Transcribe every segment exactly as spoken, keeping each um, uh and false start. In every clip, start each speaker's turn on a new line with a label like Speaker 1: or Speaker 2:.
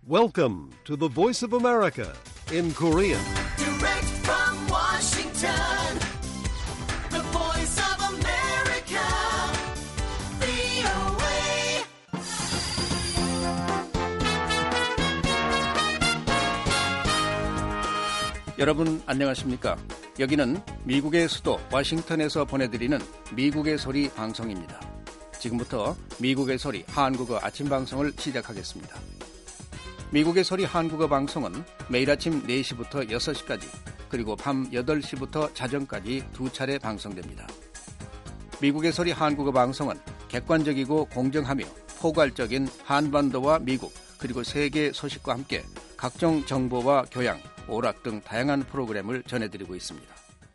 Speaker 1: Welcome to the Voice of America in Korean.
Speaker 2: Direct from Washington, the Voice of America, 브이오에이.
Speaker 3: 여러분 안녕하십니까? 여기는 미국의 수도 워싱턴에서 보내드리는 미국의 소리 방송입니다. 지금부터 미국의 소리 한국어 아침 방송을 시작하겠습니다. 미국의 소리 한국어 방송은 매일 아침 네 시부터 여섯 시까지 그리고 밤 여덟 시부터 자정까지 두 차례 방송됩니다. 미국의 소리 한국어 방송은 객관적이고 공정하며 포괄적인 한반도와 미국 그리고 세계 소식과 함께 각종 정보와 교양, 오락 등 다양한 프로그램을 전해드리고 있습니다.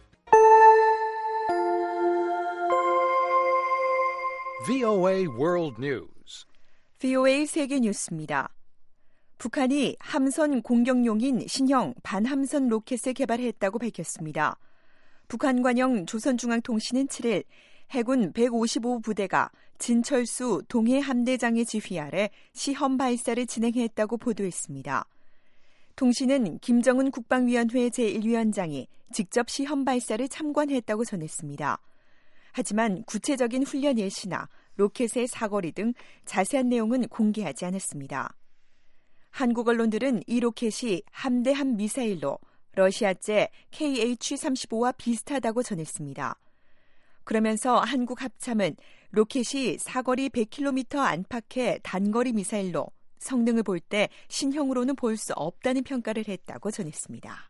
Speaker 1: 브이오에이 World News.
Speaker 4: 브이오에이 세계 뉴스입니다. 북한이 함선 공격용인 신형 반함선 로켓을 개발했다고 밝혔습니다. 북한관영 조선중앙통신은 칠 일 해군 백오십오 부대가 진철수 동해함대장의 지휘 아래 시험 발사를 진행했다고 보도했습니다. 통신은 김정은 국방위원회 제일 위원장이 직접 시험 발사를 참관했다고 전했습니다. 하지만 구체적인 훈련 예시나 로켓의 사거리 등 자세한 내용은 공개하지 않았습니다. 한국 언론들은 이 로켓이 함대함 미사일로 러시아제 케이에이치 삼십오와 비슷하다고 전했습니다. 그러면서 한국 합참은 로켓이 사거리 백 킬로미터 안팎의 단거리 미사일로 성능을 볼 때 신형으로는 볼 수 없다는 평가를 했다고 전했습니다.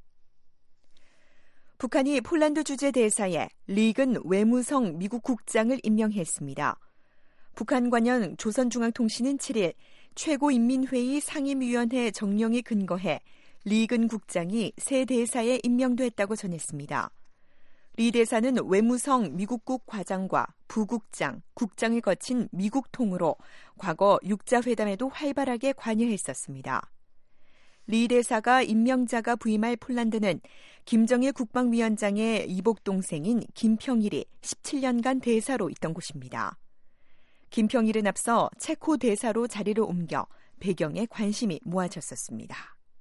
Speaker 4: 북한이 폴란드 주재 대사에 리근 외무성 미국 국장을 임명했습니다. 북한 관영 조선중앙통신은 칠 일 최고인민회의 상임위원회 정령에 근거해 리근 국장이 새 대사에 임명됐다고 전했습니다. 리 대사는 외무성 미국국 과장과 부국장, 국장을 거친 미국 통으로 과거 육자회담에도 활발하게 관여했었습니다. 리 대사가 임명자가 부임할 폴란드는 김정일 국방위원장의 이복동생인 김평일이 십칠 년간 대사로 있던 곳입니다. 김평일은 앞서 체코 대사로 자리를 옮겨 배경에 관심이 모아졌었습니다.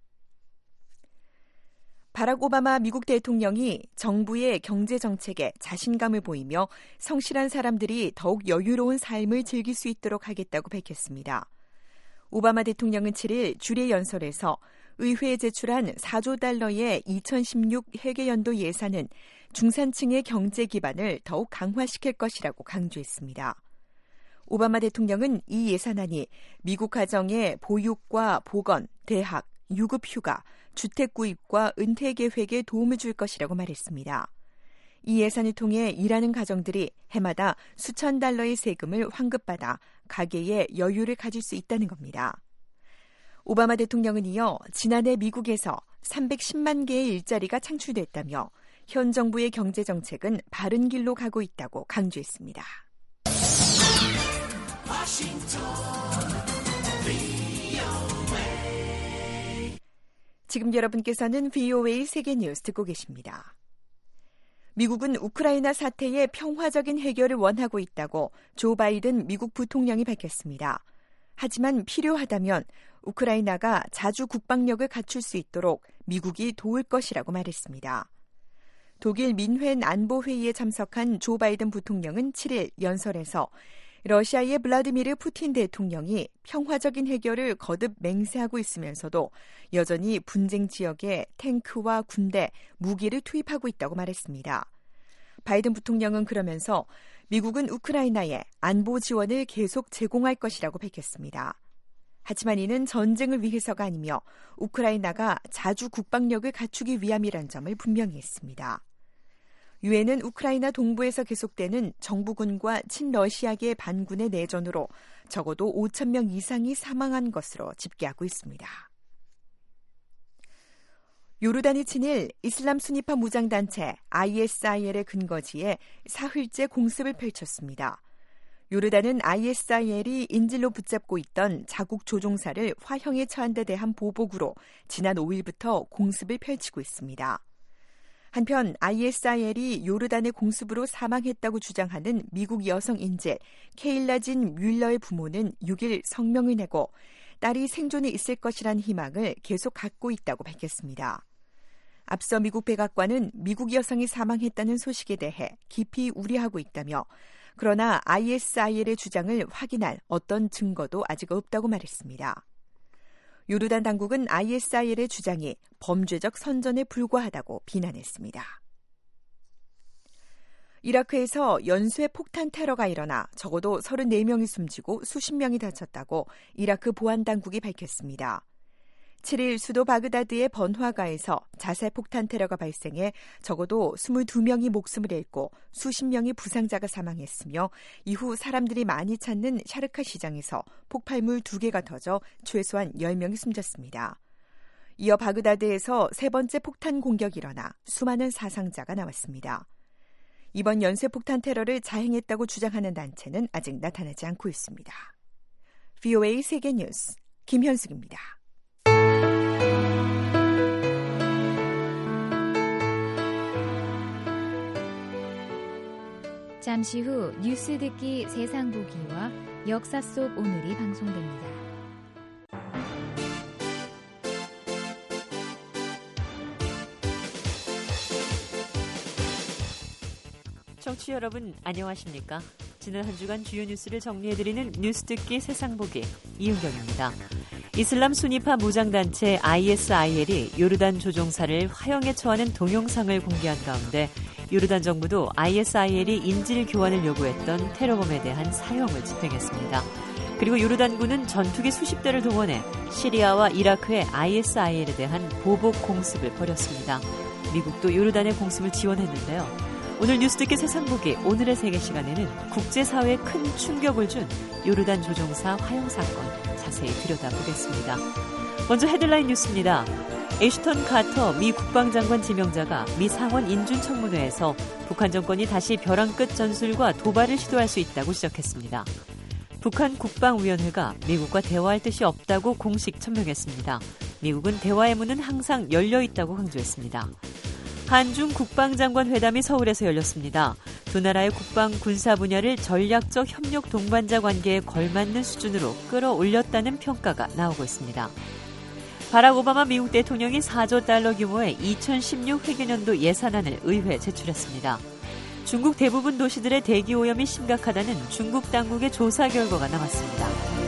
Speaker 4: 바락 오바마 미국 대통령이 정부의 경제 정책에 자신감을 보이며 성실한 사람들이 더욱 여유로운 삶을 즐길 수 있도록 하겠다고 밝혔습니다. 오바마 대통령은 칠 일 주례 연설에서 의회에 제출한 사조 달러의 이천십육 회계연도 예산은 중산층의 경제 기반을 더욱 강화시킬 것이라고 강조했습니다. 오바마 대통령은 이 예산안이 미국 가정의 보육과 보건, 대학, 유급휴가, 주택 구입과 은퇴 계획에 도움을 줄 것이라고 말했습니다. 이 예산을 통해 일하는 가정들이 해마다 수천 달러의 세금을 환급받아 가계에 여유를 가질 수 있다는 겁니다. 오바마 대통령은 이어 지난해 미국에서 삼백십만 개의 일자리가 창출됐다며 현 정부의 경제 정책은 바른 길로 가고 있다고 강조했습니다. 지금 여러분께서는 브이오에이 세계 뉴스 듣고 계십니다. 미국은 우크라이나 사태의 평화적인 해결을 원하고 있다고 조 바이든 미국 부통령이 밝혔습니다. 하지만 필요하다면 우크라이나가 자주 국방력을 갖출 수 있도록 미국이 도울 것이라고 말했습니다. 독일 민헨 안보회의에 참석한 조 바이든 부통령은 칠 일 연설에서 러시아의 블라디미르 푸틴 대통령이 평화적인 해결을 거듭 맹세하고 있으면서도 여전히 분쟁 지역에 탱크와 군대, 무기를 투입하고 있다고 말했습니다. 바이든 부통령은 그러면서 미국은 우크라이나에 안보 지원을 계속 제공할 것이라고 밝혔습니다. 하지만 이는 전쟁을 위해서가 아니며 우크라이나가 자주 국방력을 갖추기 위함이란 점을 분명히 했습니다. 유엔은 우크라이나 동부에서 계속되는 정부군과 친러시아계 반군의 내전으로 적어도 오천 명 이상이 사망한 것으로 집계하고 있습니다. 요르단이 친일 이슬람 순위파 무장단체 아이에스아이엘의 근거지에 사흘째 공습을 펼쳤습니다. 요르단은 아이에스아이엘이 인질로 붙잡고 있던 자국 조종사를 화형에 처한 데 대한 보복으로 지난 오 일부터 공습을 펼치고 있습니다. 한편 아이에스아이엘이 요르단의 공습으로 사망했다고 주장하는 미국 여성 인재 케일라 진 뮬러의 부모는 육 일 성명을 내고 딸이 생존해 있을 것이란 희망을 계속 갖고 있다고 밝혔습니다. 앞서 미국 백악관은 미국 여성이 사망했다는 소식에 대해 깊이 우려하고 있다며 그러나 아이에스아이엘의 주장을 확인할 어떤 증거도 아직 없다고 말했습니다. 요르단 당국은 아이에스아이엘의 주장이 범죄적 선전에 불과하다고 비난했습니다. 이라크에서 연쇄 폭탄 테러가 일어나 적어도 서른네 명이 숨지고 수십 명이 다쳤다고 이라크 보안당국이 밝혔습니다. 칠 일 수도 바그다드의 번화가에서 자살 폭탄 테러가 발생해 적어도 이십이 명이 목숨을 잃고 수십 명의 부상자가 사망했으며 이후 사람들이 많이 찾는 샤르카 시장에서 폭발물 두 개가 터져 최소한 열 명이 숨졌습니다. 이어 바그다드에서 세 번째 폭탄 공격이 일어나 수많은 사상자가 나왔습니다. 이번 연쇄폭탄 테러를 자행했다고 주장하는 단체는 아직 나타나지 않고 있습니다. 브이오에이 세계뉴스 김현숙입니다.
Speaker 5: 잠시 후 뉴스 듣기 세상 보기와 역사 속 오늘이 방송됩니다.
Speaker 6: 청취자 여러분 안녕하십니까? 지난 한 주간 주요 뉴스를 정리해드리는 뉴스 듣기 세상 보기 이은경입니다. 이슬람 순위파 무장단체 아이에스아이엘이 요르단 조종사를 화형에 처하는 동영상을 공개한 가운데 요르단 정부도 아이에스아이엘이 인질 교환을 요구했던 테러범에 대한 사형을 집행했습니다. 그리고 요르단군은 전투기 수십 대를 동원해 시리아와 이라크의 아이에스아이엘에 대한 보복 공습을 벌였습니다. 미국도 요르단의 공습을 지원했는데요. 오늘 뉴스 듣기 세상 보기 오늘의 세계 시간에는 국제사회에 큰 충격을 준 요르단 조종사 화형 사건 자세히 들여다보겠습니다. 먼저 헤드라인 뉴스입니다. 애슈턴 카터 미 국방장관 지명자가 미 상원 인준청문회에서 북한 정권이 다시 벼랑 끝 전술과 도발을 시도할 수 있다고 지적했습니다. 북한 국방위원회가 미국과 대화할 뜻이 없다고 공식 천명했습니다. 미국은 대화의 문은 항상 열려 있다고 강조했습니다. 한중 국방장관 회담이 서울에서 열렸습니다. 두 나라의 국방 군사 분야를 전략적 협력 동반자 관계에 걸맞는 수준으로 끌어올렸다는 평가가 나오고 있습니다. 바락 오바마 미국 대통령이 사조 달러 규모의 이천십육 회계년도 예산안을 의회에 제출했습니다. 중국 대부분 도시들의 대기 오염이 심각하다는 중국 당국의 조사 결과가 나왔습니다.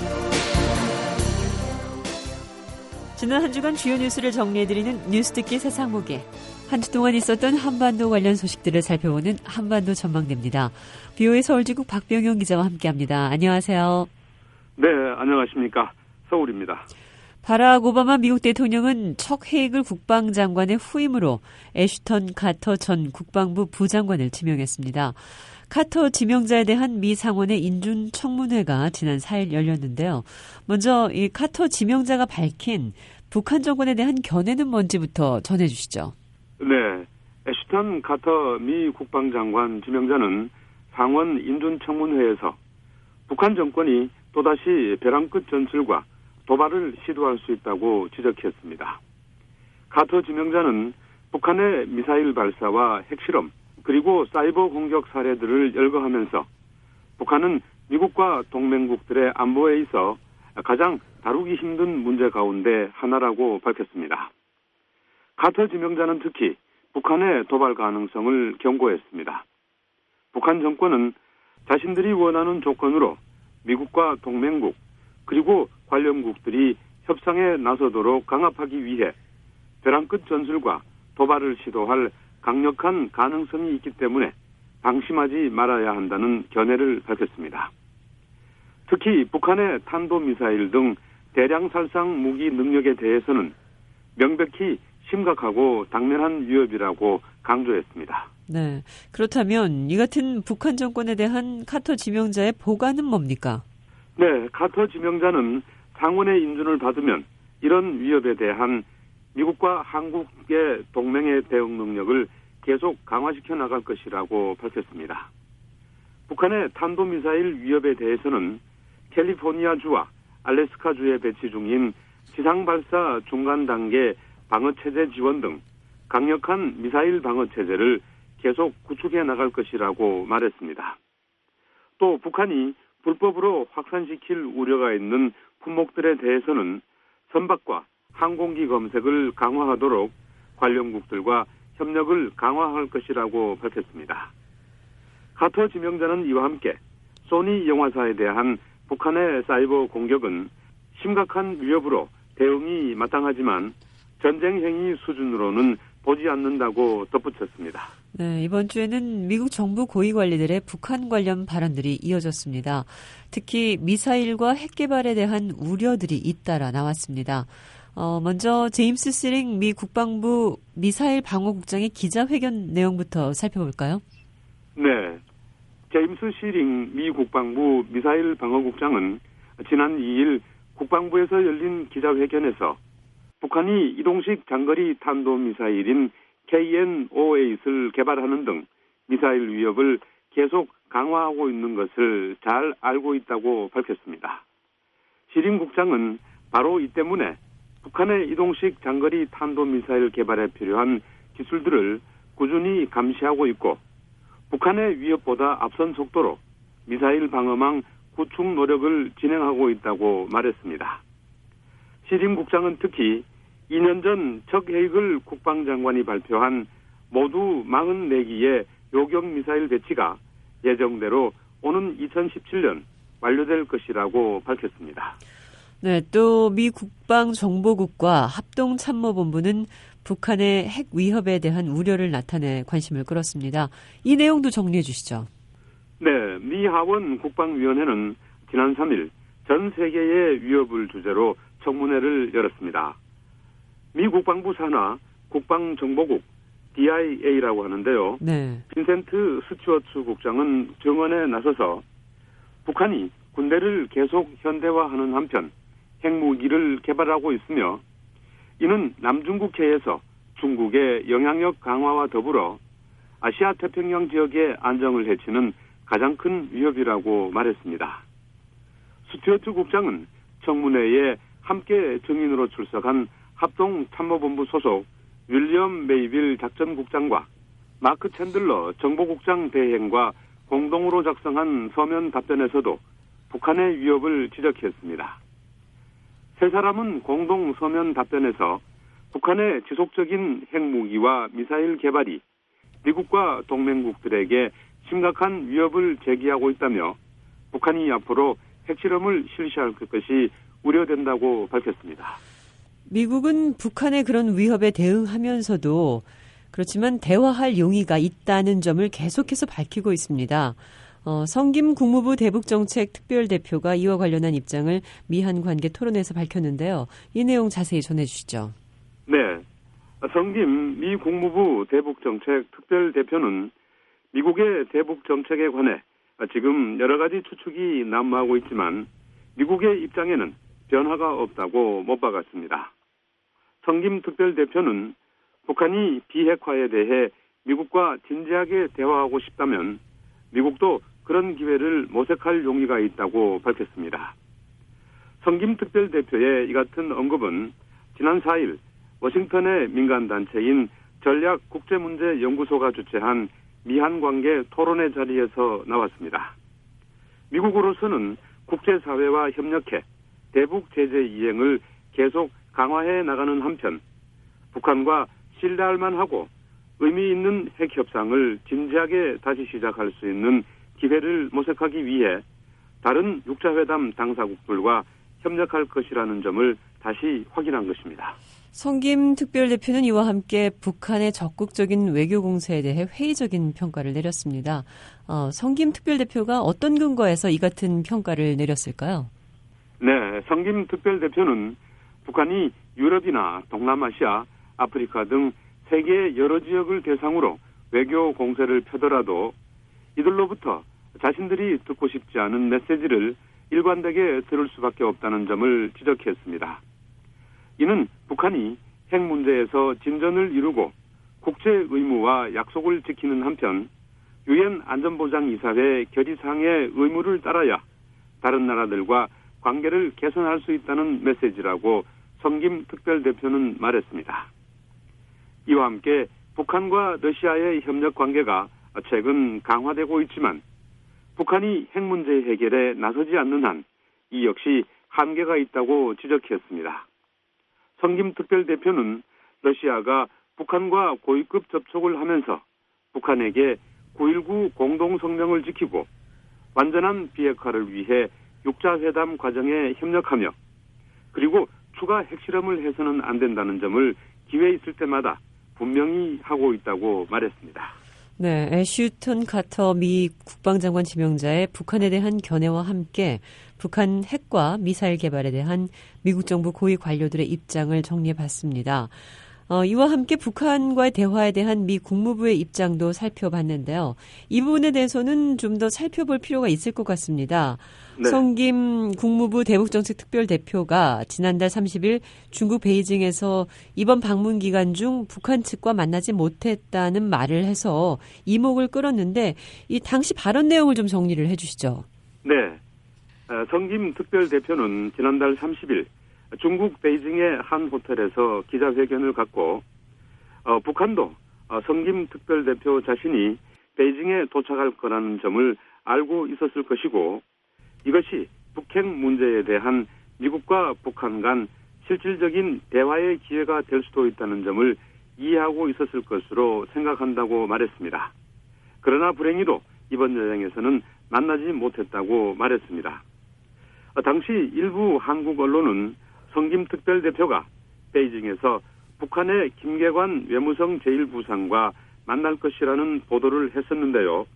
Speaker 6: 지난 한 주간 주요 뉴스를 정리해드리는 뉴스 듣기 세상 보기. 한 주 동안 있었던 한반도 관련 소식들을 살펴보는 한반도 전망대입니다. 브이오에이 서울지국 박병영 기자와 함께합니다. 안녕하세요.
Speaker 7: 네, 안녕하십니까. 서울입니다.
Speaker 6: 바락 오바마 미국 대통령은 척 헤이글 국방장관의 후임으로 애슈턴 카터 전 국방부 부장관을 지명했습니다. 카터 지명자에 대한 미 상원의 인준 청문회가 지난 사 일 열렸는데요. 먼저 이 카터 지명자가 밝힌 북한 정권에 대한 견해는 뭔지부터 전해주시죠.
Speaker 7: 네, 애슈턴 카터 미 국방장관 지명자는 상원 인준청문회에서 북한 정권이 또다시 벼랑 끝 전술과 도발을 시도할 수 있다고 지적했습니다. 카터 지명자는 북한의 미사일 발사와 핵실험 그리고 사이버 공격 사례들을 열거하면서 북한은 미국과 동맹국들의 안보에 있어 가장 다루기 힘든 문제 가운데 하나라고 밝혔습니다. 카터 지명자는 특히 북한의 도발 가능성을 경고했습니다. 북한 정권은 자신들이 원하는 조건으로 미국과 동맹국 그리고 관련국들이 협상에 나서도록 강압하기 위해 벼랑 끝 전술과 도발을 시도할 강력한 가능성이 있기 때문에 방심하지 말아야 한다는 견해를 밝혔습니다. 특히 북한의 탄도미사일 등 대량 살상 무기 능력에 대해서는 명백히 심각하고 당면한 위협이라고 강조했습니다.
Speaker 6: 네, 그렇다면 이 같은 북한 정권에 대한 카터 지명자의 보관은 뭡니까?
Speaker 7: 네, 카터 지명자는 상원의 인준을 받으면 이런 위협에 대한 미국과 한국의 동맹의 대응 능력을 계속 강화시켜 나갈 것이라고 밝혔습니다. 북한의 탄도미사일 위협에 대해서는 캘리포니아주와 알래스카주에 배치 중인 지상발사 중간 단계 방어체제 지원 등 강력한 미사일 방어체제를 계속 구축해 나갈 것이라고 말했습니다. 또 북한이 불법으로 확산시킬 우려가 있는 품목들에 대해서는 선박과 항공기 검색을 강화하도록 관련국들과 협력을 강화할 것이라고 밝혔습니다. 카터 지명자는 이와 함께 소니 영화사에 대한 북한의 사이버 공격은 심각한 위협으로 대응이 마땅하지만 전쟁 행위 수준으로는 보지 않는다고 덧붙였습니다.
Speaker 6: 네, 이번 주에는 미국 정부 고위 관리들의 북한 관련 발언들이 이어졌습니다. 특히 미사일과 핵 개발에 대한 우려들이 잇따라 나왔습니다. 어, 먼저 제임스 시링 미 국방부 미사일 방어국장의 기자회견 내용부터 살펴볼까요?
Speaker 7: 네, 제임스 시링 미 국방부 미사일 방어국장은 지난 이 일 국방부에서 열린 기자회견에서 북한이 이동식 장거리 탄도미사일인 케이엔 오에잇을 개발하는 등 미사일 위협을 계속 강화하고 있는 것을 잘 알고 있다고 밝혔습니다. 시링 국장은 바로 이 때문에 북한의 이동식 장거리 탄도미사일 개발에 필요한 기술들을 꾸준히 감시하고 있고 북한의 위협보다 앞선 속도로 미사일 방어망 구축 노력을 진행하고 있다고 말했습니다. 시림 국장은 특히 이 년 전 척 헤이글 국방장관이 발표한 모두 사십사 기의 요격 미사일 배치가 예정대로 오는 이천십칠 년 완료될 것이라고 밝혔습니다.
Speaker 6: 네, 또 미 국방정보국과 합동참모본부는 북한의 핵 위협에 대한 우려를 나타내 관심을 끌었습니다. 이 내용도 정리해 주시죠.
Speaker 7: 네, 미 하원 국방위원회는 지난 삼 일 전 세계의 위협을 주제로 청문회를 열었습니다. 미 국방부 산하 국방정보국 디아이에이라고 하는데요.
Speaker 6: 네.
Speaker 7: 빈센트 스튜어트 국장은 증언에 나서서 북한이 군대를 계속 현대화하는 한편 핵무기를 개발하고 있으며 이는 남중국해에서 중국의 영향력 강화와 더불어 아시아 태평양 지역의 안정을 해치는 가장 큰 위협이라고 말했습니다. 스튜어트 국장은 청문회에 함께 증인으로 출석한 합동참모본부 소속 윌리엄 메이빌 작전국장과 마크 챈들러 정보국장 대행과 공동으로 작성한 서면 답변에서도 북한의 위협을 지적했습니다. 세 사람은 공동 서면 답변에서 북한의 지속적인 핵무기와 미사일 개발이 미국과 동맹국들에게 심각한 위협을 제기하고 있다며 북한이 앞으로 핵실험을 실시할 것이 우려된다고 밝혔습니다.
Speaker 6: 미국은 북한의 그런 위협에 대응하면서도 그렇지만 대화할 용의가 있다는 점을 계속해서 밝히고 있습니다. 어, 성김 국무부 대북정책 특별대표가 이와 관련한 입장을 미한 관계 토론에서 밝혔는데요. 이 내용 자세히 전해주시죠.
Speaker 7: 네, 성김 미 국무부 대북정책 특별대표는 미국의 대북정책에 관해 지금 여러 가지 추측이 난무하고 있지만 미국의 입장에는 변화가 없다고 못 박았습니다. 성김 특별대표는 북한이 비핵화에 대해 미국과 진지하게 대화하고 싶다면 미국도 그런 기회를 모색할 용의가 있다고 밝혔습니다. 성김 특별대표의 이 같은 언급은 지난 사 일 워싱턴의 민간단체인 전략국제문제연구소가 주최한 미한관계 토론회 자리에서 나왔습니다. 미국으로서는 국제사회와 협력해 대북 제재 이행을 계속 강화해 나가는 한편 북한과 신뢰할 만하고 의미 있는 핵 협상을 진지하게 다시 시작할 수 있는 기회를 모색하기 위해 다른 육자회담 당사국들과 협력할 것이라는 점을 다시 확인한 것입니다.
Speaker 6: 성김 특별대표는 이와 함께 북한의 적극적인 외교 공세에 대해 회의적인 평가를 내렸습니다. 어, 성김 특별대표가 어떤 근거에서 이 같은 평가를 내렸을까요?
Speaker 7: 네, 성김 특별대표는 북한이 유럽이나 동남아시아, 아프리카 등 세계 여러 지역을 대상으로 외교 공세를 펴더라도 이들로부터 자신들이 듣고 싶지 않은 메시지를 일관되게 들을 수밖에 없다는 점을 지적했습니다. 이는 북한이 핵 문제에서 진전을 이루고 국제 의무와 약속을 지키는 한편 유엔 안전보장이사회 결의사항의 의무를 따라야 다른 나라들과 관계를 개선할 수 있다는 메시지라고 성김 특별대표는 말했습니다. 이와 함께 북한과 러시아의 협력 관계가 최근 강화되고 있지만 북한이 핵 문제 해결에 나서지 않는 한 이 역시 한계가 있다고 지적했습니다. 성김 특별대표는 러시아가 북한과 고위급 접촉을 하면서 북한에게 구일구 공동성명을 지키고 완전한 비핵화를 위해 육자회담 과정에 협력하며 그리고 추가 핵실험을 해서는 안 된다는 점을 기회 있을 때마다 분명히 하고 있다고 말했습니다.
Speaker 6: 네, 애슈턴 카터 미 국방장관 지명자의 북한에 대한 견해와 함께 북한 핵과 미사일 개발에 대한 미국 정부 고위 관료들의 입장을 정리해봤습니다. 어, 이와 함께 북한과의 대화에 대한 미 국무부의 입장도 살펴봤는데요. 이 부분에 대해서는 좀 더 살펴볼 필요가 있을 것 같습니다. 네. 성김 국무부 대북정책특별대표가 지난달 삼십일 중국 베이징에서 이번 방문 기간 중 북한 측과 만나지 못했다는 말을 해서 이목을 끌었는데 이 당시 발언 내용을 좀 정리를 해 주시죠.
Speaker 7: 네. 성김 특별대표는 지난달 삼십일 중국 베이징의 한 호텔에서 기자회견을 갖고 어, 북한도 어, 성김 특별대표 자신이 베이징에 도착할 거라는 점을 알고 있었을 것이고 이것이 북핵 문제에 대한 미국과 북한 간 실질적인 대화의 기회가 될 수도 있다는 점을 이해하고 있었을 것으로 생각한다고 말했습니다. 그러나 불행히도 이번 여행에서는 만나지 못했다고 말했습니다. 어, 당시 일부 한국 언론은 성김 특별대표가 베이징에서 북한의 김계관 외무성 제일 부상과 만날 것이라는 보도를 했었는데요.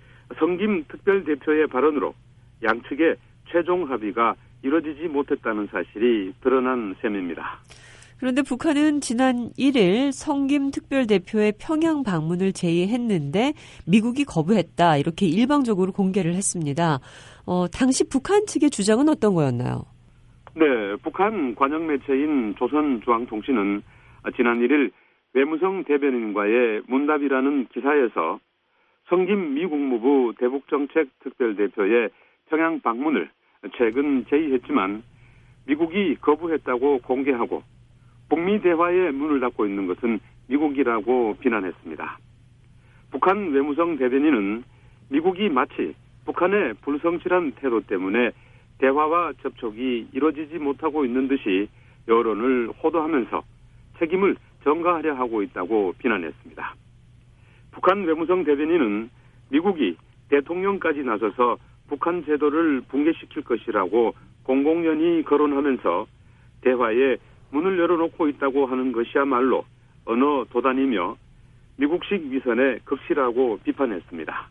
Speaker 7: 성김 특별대표의 발언으로 양측의 최종 합의가 이뤄지지 못했다는 사실이 드러난 셈입니다.
Speaker 6: 그런데 북한은 지난 일 일 성김 특별대표의 평양 방문을 제의했는데 미국이 거부했다 이렇게 일방적으로 공개를 했습니다. 어, 당시 북한 측의 주장은 어떤 거였나요?
Speaker 7: 네, 북한 관영 매체인 조선중앙통신은 지난 일 일 외무성 대변인과의 문답이라는 기사에서 성김 미 국무부 대북정책특별대표의 평양 방문을 최근 제의했지만 미국이 거부했다고 공개하고 북미 대화의 문을 닫고 있는 것은 미국이라고 비난했습니다. 북한 외무성 대변인은 미국이 마치 북한의 불성실한 태도 때문에 대화와 접촉이 이루어지지 못하고 있는 듯이 여론을 호도하면서 책임을 전가하려 하고 있다고 비난했습니다. 북한 외무성 대변인은 미국이 대통령까지 나서서 북한 제도를 붕괴시킬 것이라고 공공연히 거론하면서 대화에 문을 열어놓고 있다고 하는 것이야말로 언어 도단이며 미국식 위선에 극실하고 비판했습니다.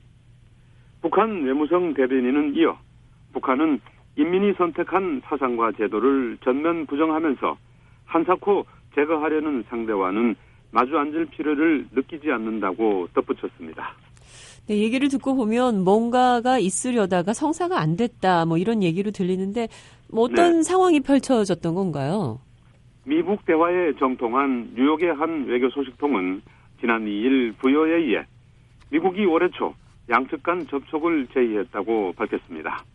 Speaker 7: 북한 외무성 대변인은 이어 북한은 인민이 선택한 사상과 제도를 전면 부정하면서 한사코 제거하려는 상대와는 마주 앉을 필요를 느끼지 않는다고 덧붙였습니다.
Speaker 6: 네, 얘기를 듣고 보면 뭔가가 있으려다가 성사가 안 됐다 뭐 이런 얘기로 들리는데 뭐 어떤 네. 상황이 펼쳐졌던 건가요?
Speaker 7: 미북 대화에 정통한 뉴욕의 한 외교 소식통은 지난 이 일 부여에 의해 미국이 올해 초 양측 간 접촉을 제의했다고 밝혔습니다.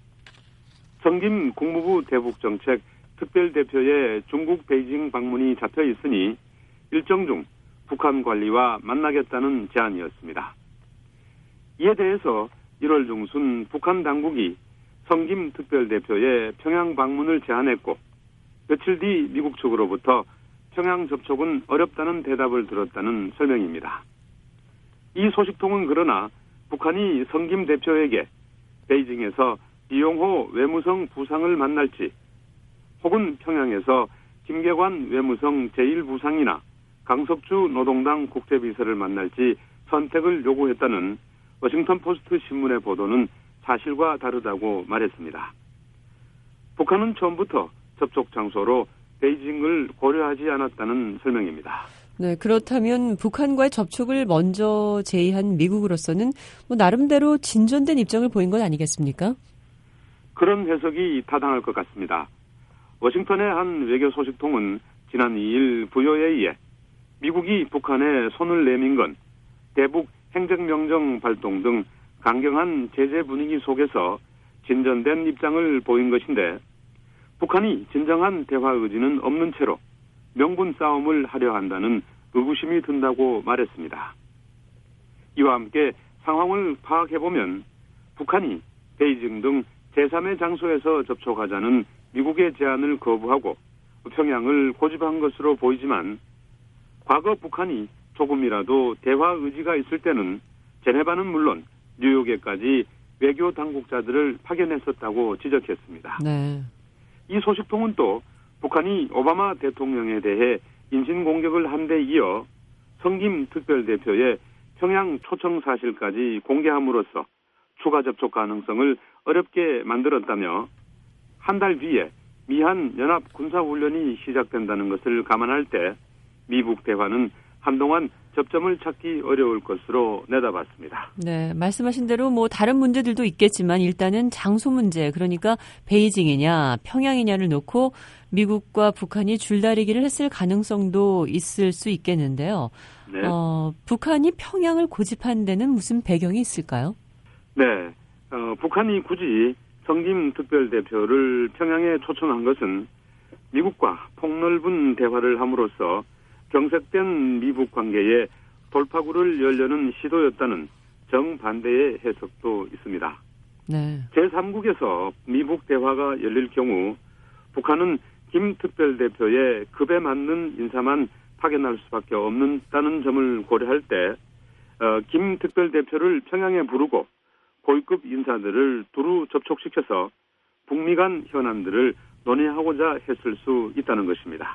Speaker 7: 성김 국무부 대북정책 특별대표의 중국 베이징 방문이 잡혀 있으니 일정 중 북한 관리와 만나겠다는 제안이었습니다. 이에 대해서 일월 중순 북한 당국이 성김 특별대표의 평양 방문을 제안했고 며칠 뒤 미국 측으로부터 평양 접촉은 어렵다는 대답을 들었다는 설명입니다. 이 소식통은 그러나 북한이 성김 대표에게 베이징에서 이용호 외무성 부상을 만날지 혹은 평양에서 김계관 외무성 제일 부상이나 강석주 노동당 국제비서를 만날지 선택을 요구했다는 워싱턴 포스트 신문의 보도는 사실과 다르다고 말했습니다. 북한은 처음부터 접촉 장소로 베이징을 고려하지 않았다는 설명입니다.
Speaker 6: 네, 그렇다면 북한과의 접촉을 먼저 제의한 미국으로서는 뭐 나름대로 진전된 입장을 보인 것 아니겠습니까?
Speaker 7: 그런 해석이 타당할 것 같습니다. 워싱턴의 한 외교 소식통은 지난 이 일 부여에 의해 미국이 북한에 손을 내민 건 대북 행정명령 발동 등 강경한 제재 분위기 속에서 진전된 입장을 보인 것인데 북한이 진정한 대화 의지는 없는 채로 명분 싸움을 하려 한다는 의구심이 든다고 말했습니다. 이와 함께 상황을 파악해보면 북한이 베이징 등 제삼의 장소에서 접촉하자는 미국의 제안을 거부하고 평양을 고집한 것으로 보이지만 과거 북한이 조금이라도 대화 의지가 있을 때는 제네바는 물론 뉴욕에까지 외교 당국자들을 파견했었다고 지적했습니다.
Speaker 6: 네.
Speaker 7: 이 소식통은 또 북한이 오바마 대통령에 대해 인신공격을 한 데 이어 성김 특별대표의 평양 초청 사실까지 공개함으로써 추가 접촉 가능성을 어렵게 만들었다며 한 달 뒤에 미한 연합 군사훈련이 시작된다는 것을 감안할 때 미북 대화는 한동안 접점을 찾기 어려울 것으로 내다봤습니다.
Speaker 6: 네, 말씀하신 대로 뭐 다른 문제들도 있겠지만 일단은 장소 문제, 그러니까 베이징이냐 평양이냐를 놓고 미국과 북한이 줄다리기를 했을 가능성도 있을 수 있겠는데요.
Speaker 7: 네.
Speaker 6: 어, 북한이 평양을 고집한 데는 무슨 배경이 있을까요?
Speaker 7: 네, 어, 북한이 굳이 성김 특별대표를 평양에 초청한 것은 미국과 폭넓은 대화를 함으로써 경색된 미북 관계에 돌파구를 열려는 시도였다는 정반대의 해석도 있습니다.
Speaker 6: 네.
Speaker 7: 제삼국에서 미북 대화가 열릴 경우 북한은 김 특별대표의 급에 맞는 인사만 파견할 수밖에 없는다는 점을 고려할 때 어, 김 특별대표를 평양에 부르고 고위급 인사들을 두루 접촉시켜서 북미 간 현안들을 논의하고자 했을 수 있다는 것입니다.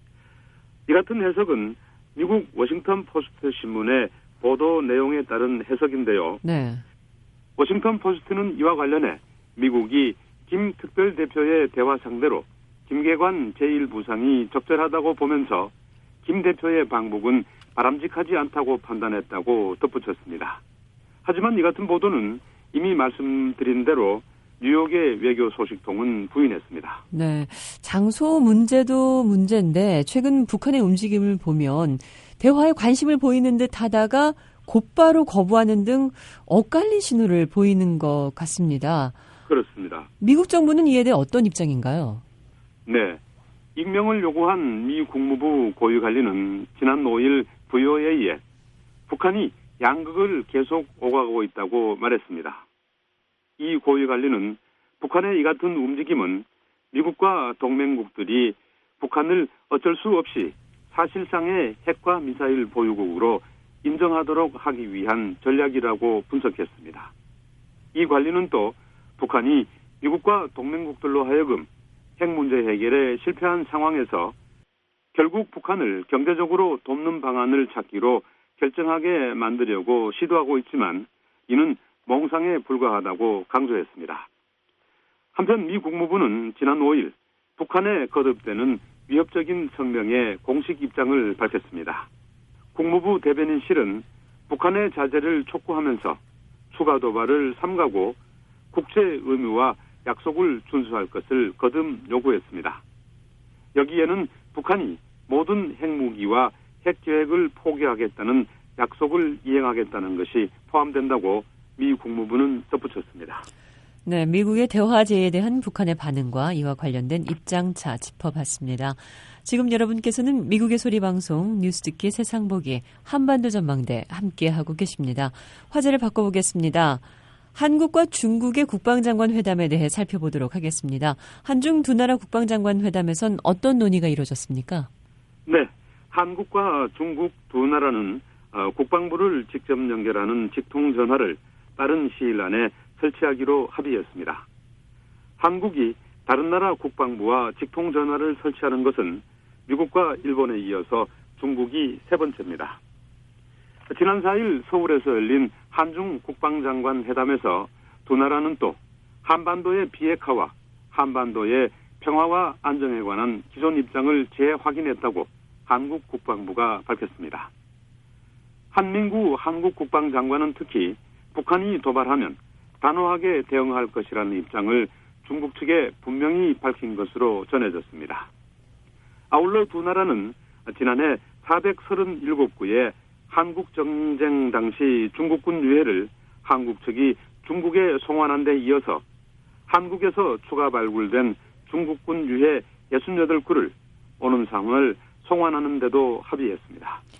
Speaker 7: 이 같은 해석은 미국 워싱턴 포스트 신문의 보도 내용에 따른 해석인데요.
Speaker 6: 네.
Speaker 7: 워싱턴 포스트는 이와 관련해 미국이 김 특별대표의 대화 상대로 김계관 제일 부상이 적절하다고 보면서 김 대표의 방북은 바람직하지 않다고 판단했다고 덧붙였습니다. 하지만 이 같은 보도는 이미 말씀드린 대로 뉴욕의 외교 소식통은 부인했습니다.
Speaker 6: 네, 장소 문제도 문제인데 최근 북한의 움직임을 보면 대화에 관심을 보이는 듯 하다가 곧바로 거부하는 등 엇갈린 신호를 보이는 것 같습니다.
Speaker 7: 그렇습니다.
Speaker 6: 미국 정부는 이에 대해 어떤 입장인가요?
Speaker 7: 네, 익명을 요구한 미 국무부 고위 관리는 지난 오일 브이오에이에 북한이 양극을 계속 오가고 있다고 말했습니다. 이 고위 관리는 북한의 이 같은 움직임은 미국과 동맹국들이 북한을 어쩔 수 없이 사실상의 핵과 미사일 보유국으로 인정하도록 하기 위한 전략이라고 분석했습니다. 이 관리는 또 북한이 미국과 동맹국들로 하여금 핵 문제 해결에 실패한 상황에서 결국 북한을 경제적으로 돕는 방안을 찾기로 결정하게 만들려고 시도하고 있지만 이는 몽상에 불과하다고 강조했습니다. 한편 미 국무부는 지난 오일 북한에 거듭되는 위협적인 성명에 공식 입장을 밝혔습니다. 국무부 대변인 실은 북한의 자제를 촉구하면서 추가 도발을 삼가고 국제 의무와 약속을 준수할 것을 거듭 요구했습니다. 여기에는 북한이 모든 핵무기와 핵 계획을 포기하겠다는 약속을 이행하겠다는 것이 포함된다고 미 국무부는 덧붙였습니다.
Speaker 6: 네, 미국의 대화 제의에 대한 북한의 반응과 이와 관련된 입장차 짚어봤습니다. 지금 여러분께서는 미국의 소리방송 뉴스 듣기 세상 보기 한반도 전망대 함께하고 계십니다. 화제를 바꿔보겠습니다. 한국과 중국의 국방장관 회담에 대해 살펴보도록 하겠습니다. 한중 두 나라 국방장관 회담에선 어떤 논의가 이루어졌습니까?
Speaker 7: 네, 한국과 중국 두 나라는 국방부를 직접 연결하는 직통전화를 빠른 시일 안에 설치하기로 합의했습니다. 한국이 다른 나라 국방부와 직통전화를 설치하는 것은 미국과 일본에 이어서 중국이 세 번째입니다. 지난 사일 서울에서 열린 한중 국방장관 회담에서 두 나라는 또 한반도의 비핵화와 한반도의 평화와 안정에 관한 기존 입장을 재확인했다고 한국 국방부가 밝혔습니다. 한민구 한국 국방장관은 특히 북한이 도발하면 단호하게 대응할 것이라는 입장을 중국 측에 분명히 밝힌 것으로 전해졌습니다. 아울러 두 나라는 지난해 사백삼십칠 구의 한국 정쟁 당시 중국군 유해를 한국 측이 중국에 송환한 데 이어서 한국에서 추가 발굴된 중국군 유해 육십팔 구를 오는 삼월 송환하는 데도 합의했습니다.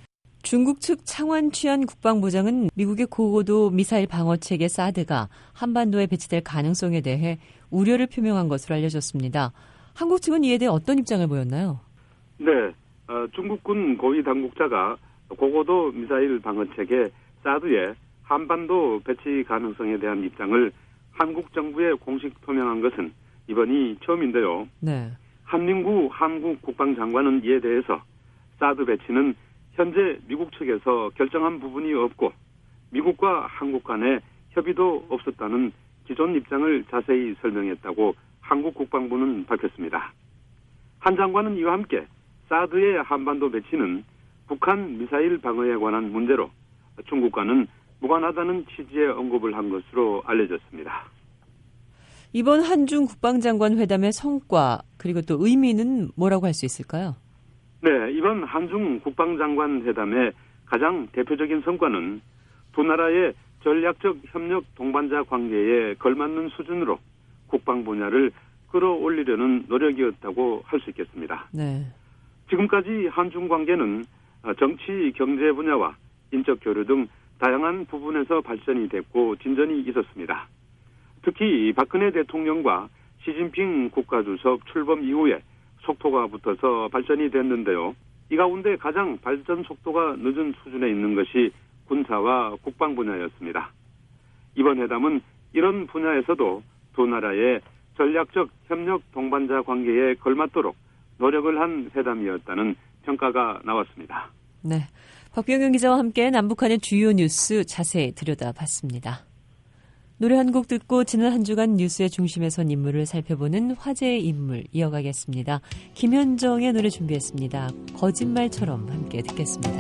Speaker 6: 중국 측 창원 취안 국방부장은 미국의 고고도 미사일 방어체계 사드가 한반도에 배치될 가능성에 대해 우려를 표명한 것으로 알려졌습니다. 한국 측은 이에 대해 어떤 입장을 보였나요?
Speaker 7: 네, 어, 중국군 고위 당국자가 고고도 미사일 방어체계 사드의 한반도 배치 가능성에 대한 입장을 한국 정부에 공식 표명한 것은 이번이 처음인데요.
Speaker 6: 네.
Speaker 7: 한민구 한국 국방장관은 이에 대해서 사드 배치는 현재 미국 측에서 결정한 부분이 없고 미국과 한국 간에 협의도 없었다는 기존 입장을 자세히 설명했다고 한국 국방부는 밝혔습니다. 한 장관은 이와 함께 사드의 한반도 배치는 북한 미사일 방어에 관한 문제로 중국과는 무관하다는 취지의 언급을 한 것으로 알려졌습니다.
Speaker 6: 이번 한중 국방장관 회담의 성과 그리고 또 의미는 뭐라고 할 수 있을까요?
Speaker 7: 네, 이번 한중 국방장관 회담의 가장 대표적인 성과는 두 나라의 전략적 협력 동반자 관계에 걸맞는 수준으로 국방 분야를 끌어올리려는 노력이었다고 할 수 있겠습니다.
Speaker 6: 네.
Speaker 7: 지금까지 한중 관계는 정치, 경제 분야와 인적 교류 등 다양한 부분에서 발전이 됐고 진전이 있었습니다. 특히 박근혜 대통령과 시진핑 국가주석 출범 이후에 속도가 붙어서 발전이 됐는데요. 이 가운데 가장 발전 속도가 늦은 수준에 있는 것이 군사와 국방 분야였습니다. 이번 회담은 이런 분야에서도 두 나라의 전략적 협력 동반자 관계에 걸맞도록 노력을 한 회담이었다는 평가가 나왔습니다.
Speaker 6: 네, 박병영 기자와 함께 남북한의 주요 뉴스 자세히 들여다봤습니다. 노래 한 곡 듣고 지난 한 주간 뉴스의 중심에 선 인물을 살펴보는 화제의 인물 이어가겠습니다. 김현정의 노래 준비했습니다. 거짓말처럼 함께 듣겠습니다.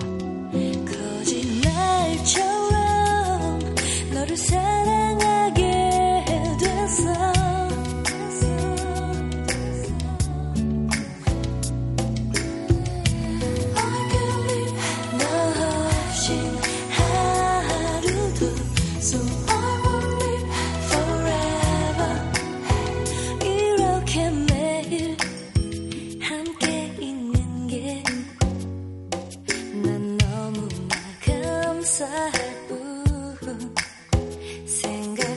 Speaker 2: 거짓말처럼 너를 사랑하게 됐어. 생각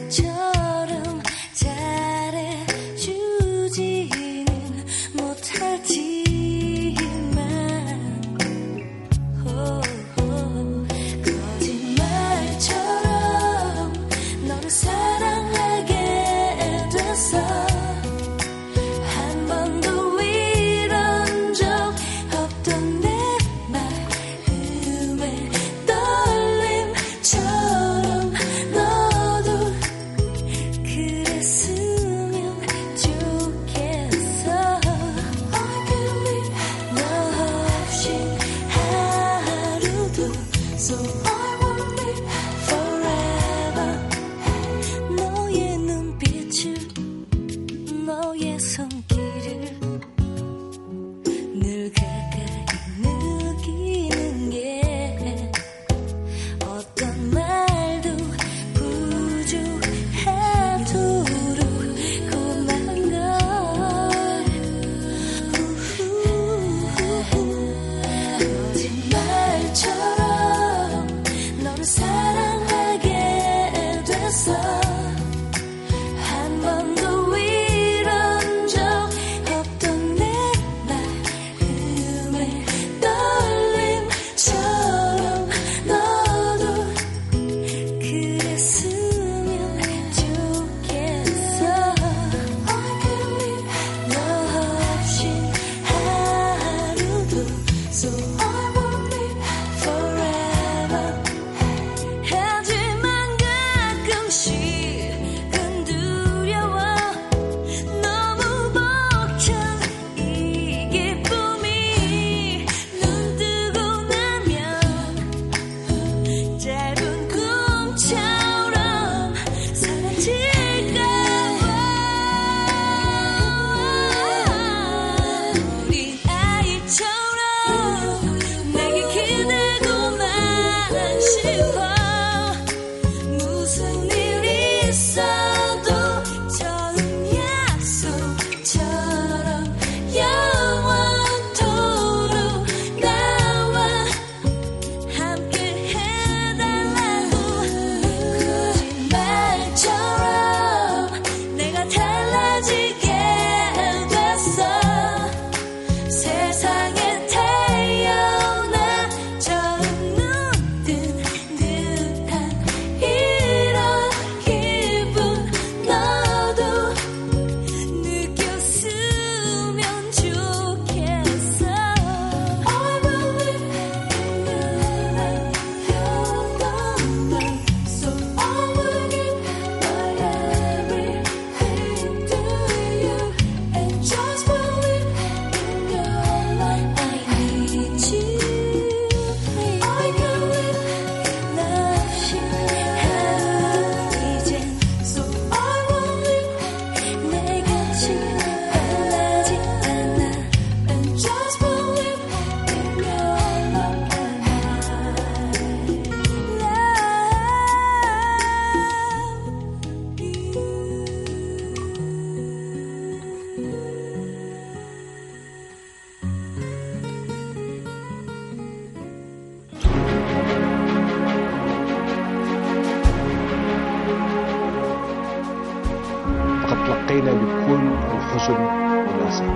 Speaker 8: يرسل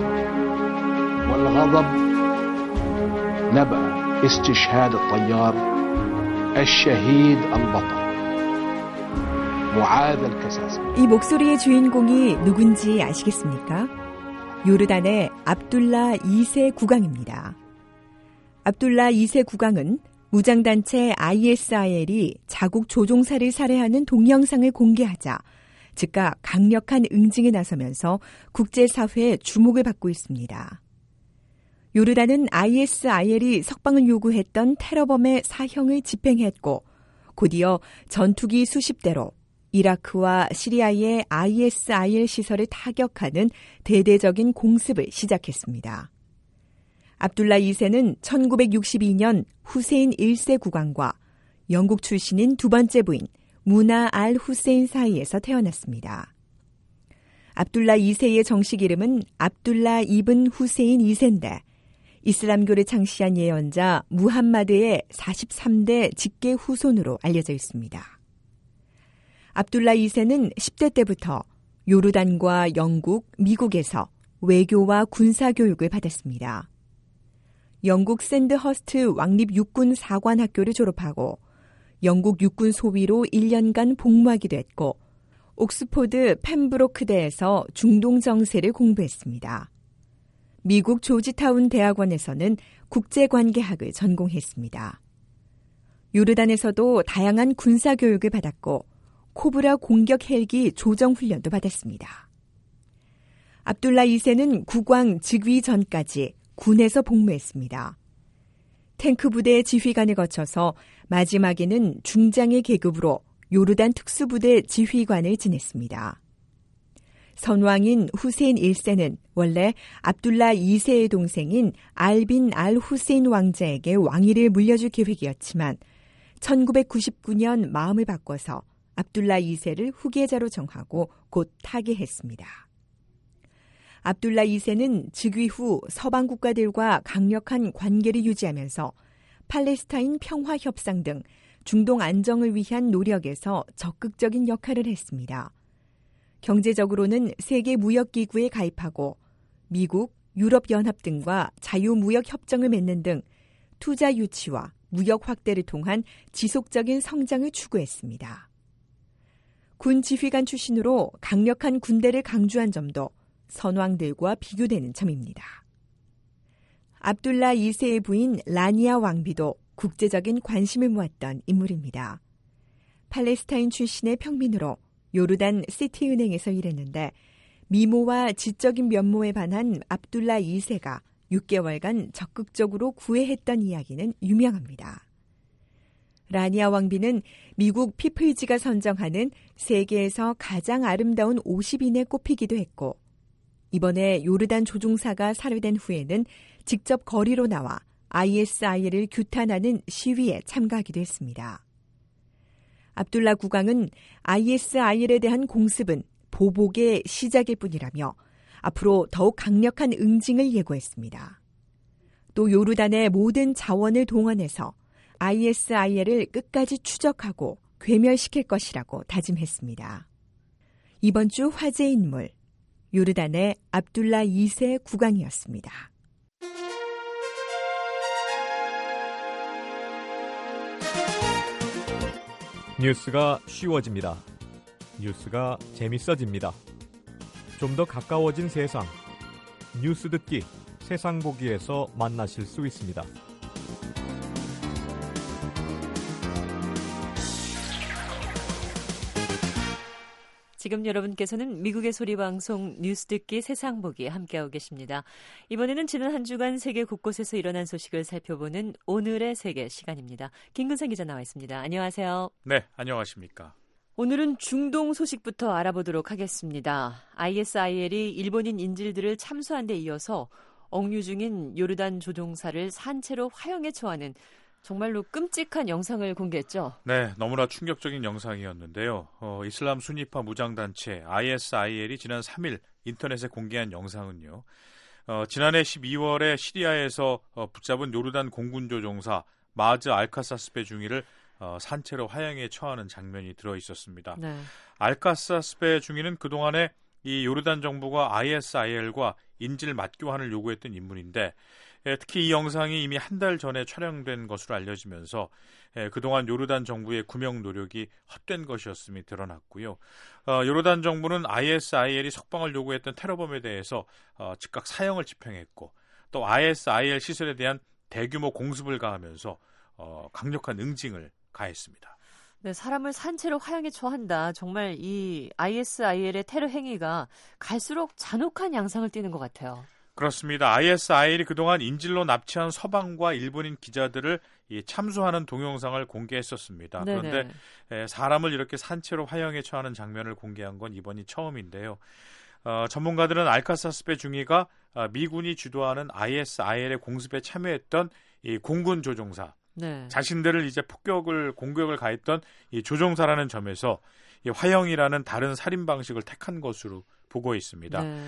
Speaker 8: والغضب نبأ استشهاد الطيار الشهيد البطل معاذ الكساسي.
Speaker 4: 이 목소리의 주인공이 누군지 아시겠습니까? 요르단의 압둘라 이 세 국왕입니다. 압둘라 이 세 국왕은 무장단체 아이에스아이엘이 자국 조종사를 살해하는 동영상을 공개하자 즉각 강력한 응징에 나서면서 국제사회의 주목을 받고 있습니다. 요르단은 아이에스아이엘이 석방을 요구했던 테러범의 사형을 집행했고 곧이어 전투기 수십 대로 이라크와 시리아의 아이에스아이엘 시설을 타격하는 대대적인 공습을 시작했습니다. 압둘라 이 세는 천구백육십이 년 후세인 일 세 국왕과 영국 출신인 두 번째 부인 무나 알 후세인 사이에서 태어났습니다. 압둘라 이 세의 정식 이름은 압둘라 이븐 후세인 이 세인데 이슬람교를 창시한 예언자 무함마드의 사십삼 대 직계 후손으로 알려져 있습니다. 압둘라 이 세는 십 대 때부터 요르단과 영국, 미국에서 외교와 군사교육을 받았습니다. 영국 샌드허스트 왕립 육군 사관학교를 졸업하고 영국 육군 소위로 일 년간 복무하기도 했고 옥스포드 펜브로크대에서 중동 정세를 공부했습니다. 미국 조지타운 대학원에서는 국제관계학을 전공했습니다. 요르단에서도 다양한 군사교육을 받았고 코브라 공격 헬기 조정 훈련도 받았습니다. 압둘라 이 세는 국왕 즉위 전까지 군에서 복무했습니다. 탱크 부대 지휘관을 거쳐서 마지막에는 중장의 계급으로 요르단 특수부대 지휘관을 지냈습니다. 선왕인 후세인 일 세는 원래 압둘라 이 세의 동생인 알빈 알 후세인 왕자에게 왕위를 물려줄 계획이었지만 천구백구십구 년 마음을 바꿔서 압둘라 이 세를 후계자로 정하고 곧 타계했습니다. 압둘라 이 세는 즉위 후 서방 국가들과 강력한 관계를 유지하면서 팔레스타인 평화 협상 등 중동 안정을 위한 노력에서 적극적인 역할을 했습니다. 경제적으로는 세계무역기구에 가입하고 미국, 유럽연합 등과 자유무역 협정을 맺는 등 투자 유치와 무역 확대를 통한 지속적인 성장을 추구했습니다. 군 지휘관 출신으로 강력한 군대를 강주한 점도 선왕들과 비교되는 점입니다. 압둘라 이 세의 부인 라니아 왕비도 국제적인 관심을 모았던 인물입니다. 팔레스타인 출신의 평민으로 요르단 시티은행에서 일했는데 미모와 지적인 면모에 반한 압둘라 이 세가 육 개월간 적극적으로 구애했던 이야기는 유명합니다. 라니아 왕비는 미국 피플지가 선정하는 세계에서 가장 아름다운 오십 인에 꼽히기도 했고 이번에 요르단 조종사가 살해된 후에는 직접 거리로 나와 아이에스아이엘을 규탄하는 시위에 참가하기도 했습니다. 압둘라 국왕은 아이에스아이엘에 대한 공습은 보복의 시작일 뿐이라며 앞으로 더욱 강력한 응징을 예고했습니다. 또 요르단의 모든 자원을 동원해서 아이에스아이엘을 끝까지 추적하고 괴멸시킬 것이라고 다짐했습니다. 이번 주 화제 인물, 요르단의 압둘라 이 세 국왕이었습니다.
Speaker 9: 뉴스가 쉬워집니다. 뉴스가 재밌어집니다. 좀 더 가까워진 세상. 뉴스 듣기, 세상 보기에서 만나실 수 있습니다.
Speaker 6: 지금 여러분께서는 미국의 소리방송 뉴스 듣기 세상 보기 함께하고 계십니다. 이번에는 지난 한 주간 세계 곳곳에서 일어난 소식을 살펴보는 오늘의 세계 시간입니다. 김근상 기자 나와 있습니다. 안녕하세요.
Speaker 10: 네, 안녕하십니까.
Speaker 6: 오늘은 중동 소식부터 알아보도록 하겠습니다. 아이에스아이엘이 일본인 인질들을 참수한 데 이어서 억류 중인 요르단 조종사를 산채로 화형에 처하는 정말로 끔찍한 영상을 공개했죠.
Speaker 10: 네, 너무나 충격적인 영상이었는데요. 어, 이슬람 순위파 무장단체 아이에스아이엘이 지난 삼 일 인터넷에 공개한 영상은요. 어, 지난해 십이월에 시리아에서 어, 붙잡은 요르단 공군 조종사 마즈 알카사스베 중위를 어, 산채로 화형에 처하는 장면이 들어있었습니다.
Speaker 6: 네.
Speaker 10: 알카사스베 중위는 그동안에 이 요르단 정부가 아이에스아이엘과 인질 맞교환을 요구했던 인물인데 예, 특히 이 영상이 이미 한 달 전에 촬영된 것으로 알려지면서 예, 그동안 요르단 정부의 구명 노력이 헛된 것이었음이 드러났고요. 어, 요르단 정부는 아이에스아이엘이 석방을 요구했던 테러범에 대해서 어, 즉각 사형을 집행했고 또 아이에스아이엘 시설에 대한 대규모 공습을 가하면서 어, 강력한 응징을 가했습니다.
Speaker 6: 네, 사람을 산채로 화형에 처한다. 정말 이 아이에스아이엘의 테러 행위가 갈수록 잔혹한 양상을 띠는 것 같아요.
Speaker 10: 그렇습니다. 아이에스아이엘이 그동안 인질로 납치한 서방과 일본인 기자들을 참수하는 동영상을 공개했었습니다. 네네. 그런데 사람을 이렇게 산채로 화형에 처하는 장면을 공개한 건 이번이 처음인데요. 어, 전문가들은 알카사스베 중위가 미군이 주도하는 아이에스아이엘의 공습에 참여했던 이 공군 조종사, 네. 자신들을 이제 폭격을 공격을 가했던 이 조종사라는 점에서 이 화형이라는 다른 살인 방식을 택한 것으로 보고 있습니다. 네.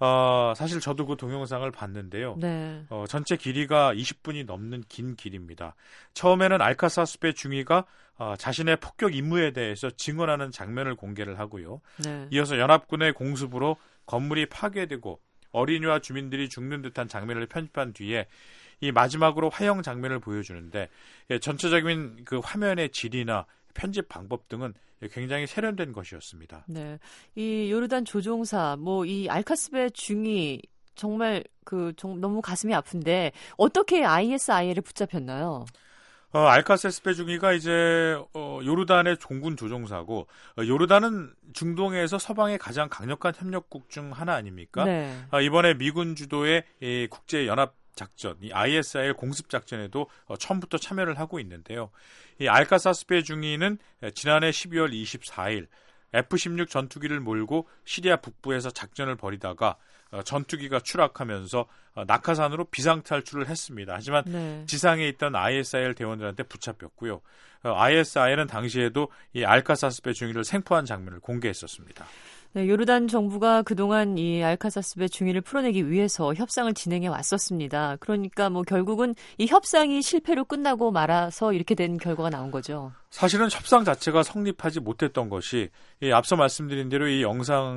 Speaker 10: 어, 사실 저도 그 동영상을 봤는데요. 네. 어, 전체 길이가 이십 분이 넘는 긴 길입니다. 처음에는 알카사스베 중위가 어, 자신의 폭격 임무에 대해서 증언하는 장면을 공개를 하고요. 네. 이어서 연합군의 공습으로 건물이 파괴되고 어린이와 주민들이 죽는 듯한 장면을 편집한 뒤에 이 마지막으로 화형 장면을 보여주는데 예, 전체적인 그 화면의 질이나 편집 방법 등은 굉장히 세련된 것이었습니다.
Speaker 6: 네, 이 요르단 조종사, 뭐 이 알카스베 중위 정말 그 좀 너무 가슴이 아픈데 어떻게 아이에스아이엘을 붙잡혔나요?
Speaker 10: 어, 알카세스베 중위가 이제 어, 요르단의 공군 조종사고 어, 요르단은 중동에서 서방의 가장 강력한 협력국 중 하나 아닙니까? 네. 어, 이번에 미군 주도의 이 국제 연합 작전, 이 아이에스아이엘 공습 작전에도 어, 처음부터 참여를 하고 있는데요. 이 알카사스베 중위는 지난해 십이월 이십사일 에프 십육 전투기를 몰고 시리아 북부에서 작전을 벌이다가 어, 전투기가 추락하면서 어, 낙하산으로 비상탈출을 했습니다. 하지만 네. 지상에 있던 아이에스아이엘 대원들한테 붙잡혔고요. 어, 아이에스아이엘은 당시에도 이 알카사스베 중위를 생포한 장면을 공개했었습니다.
Speaker 6: 네, 요르단 정부가 그동안 이 알카사스베 중위를 풀어내기 위해서 협상을 진행해 왔었습니다. 그러니까 뭐 결국은 이 협상이 실패로 끝나고 말아서 이렇게 된 결과가 나온 거죠.
Speaker 10: 사실은 협상 자체가 성립하지 못했던 것이 이 앞서 말씀드린 대로 이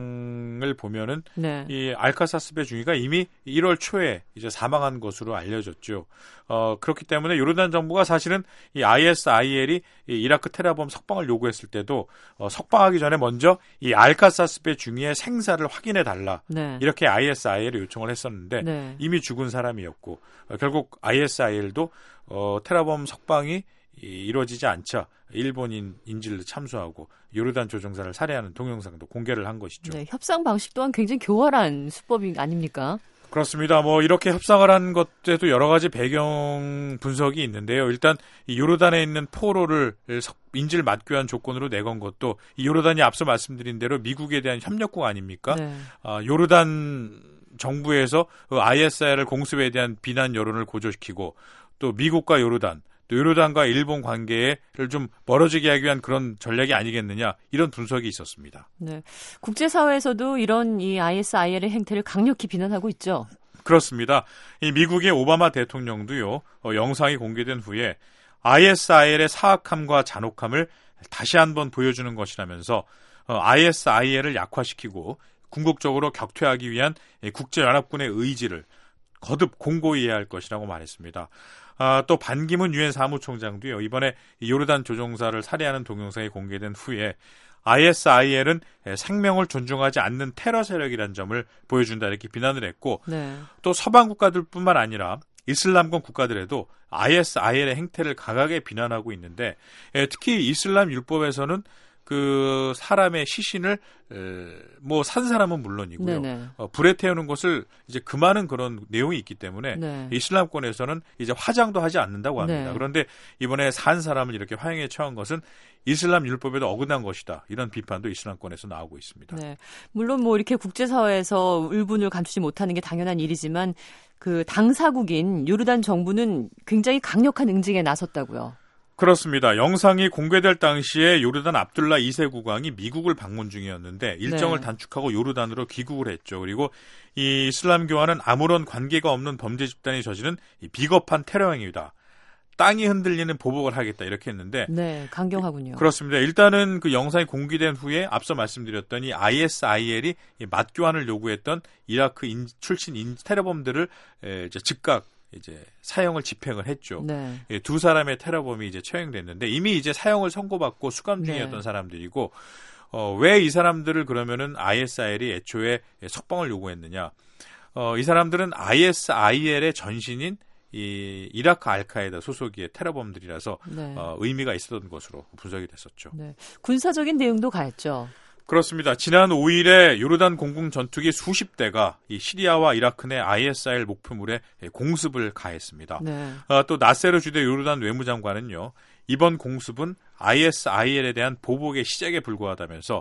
Speaker 10: 영상을 보면은 네. 이 알카사스베 중위가 이미 일월 초에 이제 사망한 것으로 알려졌죠. 어, 그렇기 때문에 요르단 정부가 사실은 이 아이에스아이엘이 이 이라크 테러범 석방을 요구했을 때도 어, 석방하기 전에 먼저 이 알카사스베 중위의 생사를 확인해 달라 네. 이렇게 아이에스아이엘에 요청을 했었는데 네. 이미 죽은 사람이었고 어, 결국 아이에스아이엘도 어, 테러범 석방이 이루어지지 않자 일본인 인질을 참수하고 요르단 조종사를 살해하는 동영상도 공개를 한 것이죠.
Speaker 6: 네, 협상 방식 또한 굉장히 교활한 수법이 아닙니까?
Speaker 10: 그렇습니다. 뭐 이렇게 협상을 한 것에도 여러 가지 배경 분석이 있는데요. 일단 이 요르단에 있는 포로를 인질 맞교환 조건으로 내건 것도 이 요르단이 앞서 말씀드린 대로 미국에 대한 협력국 아닙니까? 네. 아, 요르단 정부에서 아이에스아이엘 공습에 대한 비난 여론을 고조시키고 또 미국과 요르단 또 요르단과 일본 관계를 좀 멀어지게 하기 위한 그런 전략이 아니겠느냐 이런 분석이 있었습니다.
Speaker 6: 네, 국제사회에서도 이런 이 아이에스아이엘의 행태를 강력히 비난하고 있죠.
Speaker 10: 그렇습니다. 이 미국의 오바마 대통령도요 어, 영상이 공개된 후에 아이에스아이엘의 사악함과 잔혹함을 다시 한번 보여주는 것이라면서 어, 아이에스아이엘을 약화시키고 궁극적으로 격퇴하기 위한 국제연합군의 의지를 거듭 공고히 해야 할 것이라고 말했습니다. 아, 또 반기문 유엔 사무총장도요. 이번에 요르단 조종사를 살해하는 동영상이 공개된 후에 아이에스아이엘은 생명을 존중하지 않는 테러 세력이라는 점을 보여준다 이렇게 비난을 했고 네. 또 서방 국가들뿐만 아니라 이슬람권 국가들에도 아이에스아이엘의 행태를 강하게 비난하고 있는데 특히 이슬람 율법에서는 그 사람의 시신을 뭐 산 사람은 물론이고요. 어, 불에 태우는 것을 이제 금하는 그런 내용이 있기 때문에 네. 이슬람권에서는 이제 화장도 하지 않는다고 합니다. 네. 그런데 이번에 산 사람을 이렇게 화형에 처한 것은 이슬람 율법에도 어긋난 것이다. 이런 비판도 이슬람권에서 나오고 있습니다.
Speaker 6: 네. 물론 뭐 이렇게 국제사회에서 울분을 감추지 못하는 게 당연한 일이지만 그 당사국인 요르단 정부는 굉장히 강력한 응징에 나섰다고요.
Speaker 10: 그렇습니다. 영상이 공개될 당시에 요르단 압둘라 이 세 국왕이 미국을 방문 중이었는데 일정을 네. 단축하고 요르단으로 귀국을 했죠. 그리고 이 이슬람교와는 아무런 관계가 없는 범죄 집단이 저지른 이 비겁한 테러 행위다. 땅이 흔들리는 보복을 하겠다 이렇게 했는데
Speaker 6: 네, 강경하군요.
Speaker 10: 그렇습니다. 일단은 그 영상이 공개된 후에 앞서 말씀드렸더니 아이에스아이엘이 맞교환을 요구했던 이라크 인, 출신 인, 테러범들을 에, 이제 즉각 이제 사형을 집행을 했죠.
Speaker 6: 네.
Speaker 10: 예, 두 사람의 테러범이 이제 처형됐는데 이미 이제 사형을 선고받고 수감 중이었던
Speaker 6: 네.
Speaker 10: 사람들이고 어, 왜 이 사람들을 그러면은 아이에스아이엘이 애초에 석방을 요구했느냐? 어, 이 사람들은 아이에스아이엘의 전신인 이 이라크 알카에다 소속의 테러범들이라서
Speaker 6: 네.
Speaker 10: 어, 의미가 있었던 것으로 분석이 됐었죠.
Speaker 6: 네. 군사적인 내용도 가했죠.
Speaker 10: 그렇습니다. 지난 오 일에 요르단 공군 전투기 수십 대가 이 시리아와 이라크 내 아이에스아이엘 목표물에 공습을 가했습니다.
Speaker 6: 네.
Speaker 10: 어, 또 나세르 주대 요르단 외무장관은요. 이번 공습은 아이에스아이엘에 대한 보복의 시작에 불과하다면서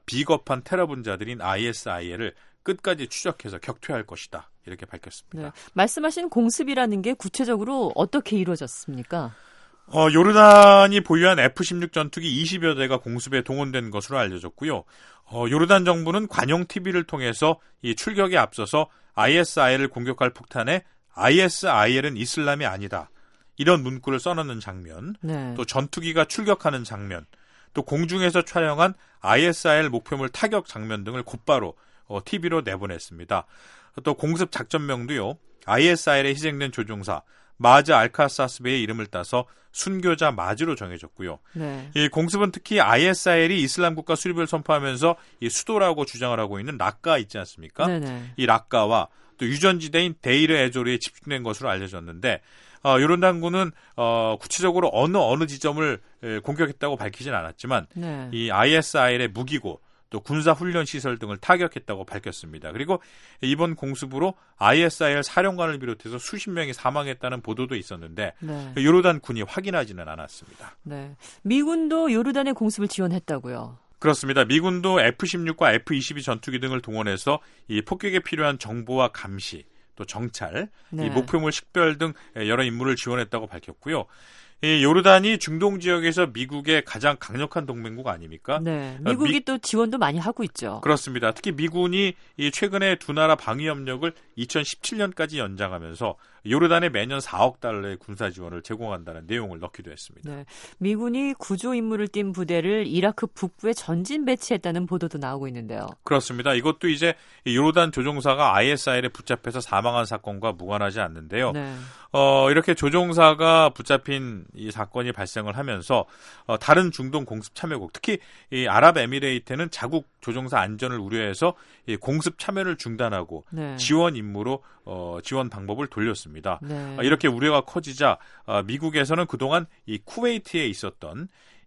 Speaker 10: 비겁한 테러분자들인 아이에스아이엘을 끝까지 추적해서 격퇴할 것이다. 이렇게 밝혔습니다.
Speaker 6: 네. 말씀하신 공습이라는 게 구체적으로 어떻게 이루어졌습니까?
Speaker 10: 어, 요르단이 보유한 에프 십육 전투기 이십여 대가 공습에 동원된 것으로 알려졌고요. 어, 요르단 정부는 관용 티비를 통해서 이 출격에 앞서서 아이에스아이엘을 공격할 폭탄에 아이에스아이엘은 이슬람이 아니다. 이런 문구를 써놓는 장면,
Speaker 6: 네.
Speaker 10: 또 전투기가 출격하는 장면, 또 공중에서 촬영한 아이에스아이엘 목표물 타격 장면 등을 곧바로 어, 티비로 내보냈습니다. 또 공습 작전명도요. 아이에스아이엘에 희생된 조종사 마즈 알카사스베의 이름을 따서 순교자 마즈로 정해졌고요.
Speaker 6: 네.
Speaker 10: 이 공습은 특히 아이에스아이엘이 이슬람 국가 수립을 선포하면서 이 수도라고 주장을 하고 있는 락가 있지 않습니까?
Speaker 6: 네네.
Speaker 10: 이 락가와 또 유전지대인 데이르 에조르에 집중된 것으로 알려졌는데 어, 요르단군은 어, 구체적으로 어느 어느 지점을 에, 공격했다고 밝히진 않았지만
Speaker 6: 네.
Speaker 10: 이 아이에스아이엘의 무기고 또 군사훈련 시설 등을 타격했다고 밝혔습니다. 그리고 이번 공습으로 아이에스아이엘 사령관을 비롯해서 수십 명이 사망했다는 보도도 있었는데
Speaker 6: 네.
Speaker 10: 요르단 군이 확인하지는 않았습니다.
Speaker 6: 네. 미군도 요르단의 공습을 지원했다고요.
Speaker 10: 그렇습니다. 미군도 에프 십육과 에프 이십이 전투기 등을 동원해서 이 폭격에 필요한 정보와 감시, 또 정찰,
Speaker 6: 네.
Speaker 10: 이 목표물 식별 등 여러 임무를 지원했다고 밝혔고요. 이 요르단이 중동 지역에서 미국의 가장 강력한 동맹국 아닙니까?
Speaker 6: 네, 미국이
Speaker 10: 미,
Speaker 6: 또 지원도 많이 하고 있죠.
Speaker 10: 그렇습니다. 특히 미군이 이 최근에 두 나라 방위 협력을 이천십칠 년까지 연장하면서 요르단에 매년 사억 달러의 군사 지원을 제공한다는 내용을 넣기도 했습니다.
Speaker 6: 네, 미군이 구조 임무를 띈 부대를 이라크 북부에 전진 배치했다는 보도도 나오고 있는데요.
Speaker 10: 그렇습니다. 이것도 이제 요르단 조종사가 아이에스아이엘에 붙잡혀서 사망한 사건과 무관하지 않는데요.
Speaker 6: 네.
Speaker 10: 어, 이렇게 조종사가 붙잡힌 이 사건이 발생을 하면서 어, 다른 중동 공습 참여국, 특히 이 아랍에미레이트는 자국 조종사 안전을 우려해서 이 공습 참여를 중단하고
Speaker 6: 네.
Speaker 10: 지원 임무로 어, 지원 방법을 돌렸습니다.
Speaker 6: 네.
Speaker 10: 어, 이렇게 우려가 커지자 어, 미국에서는 그동안 이 쿠웨이트에 있었던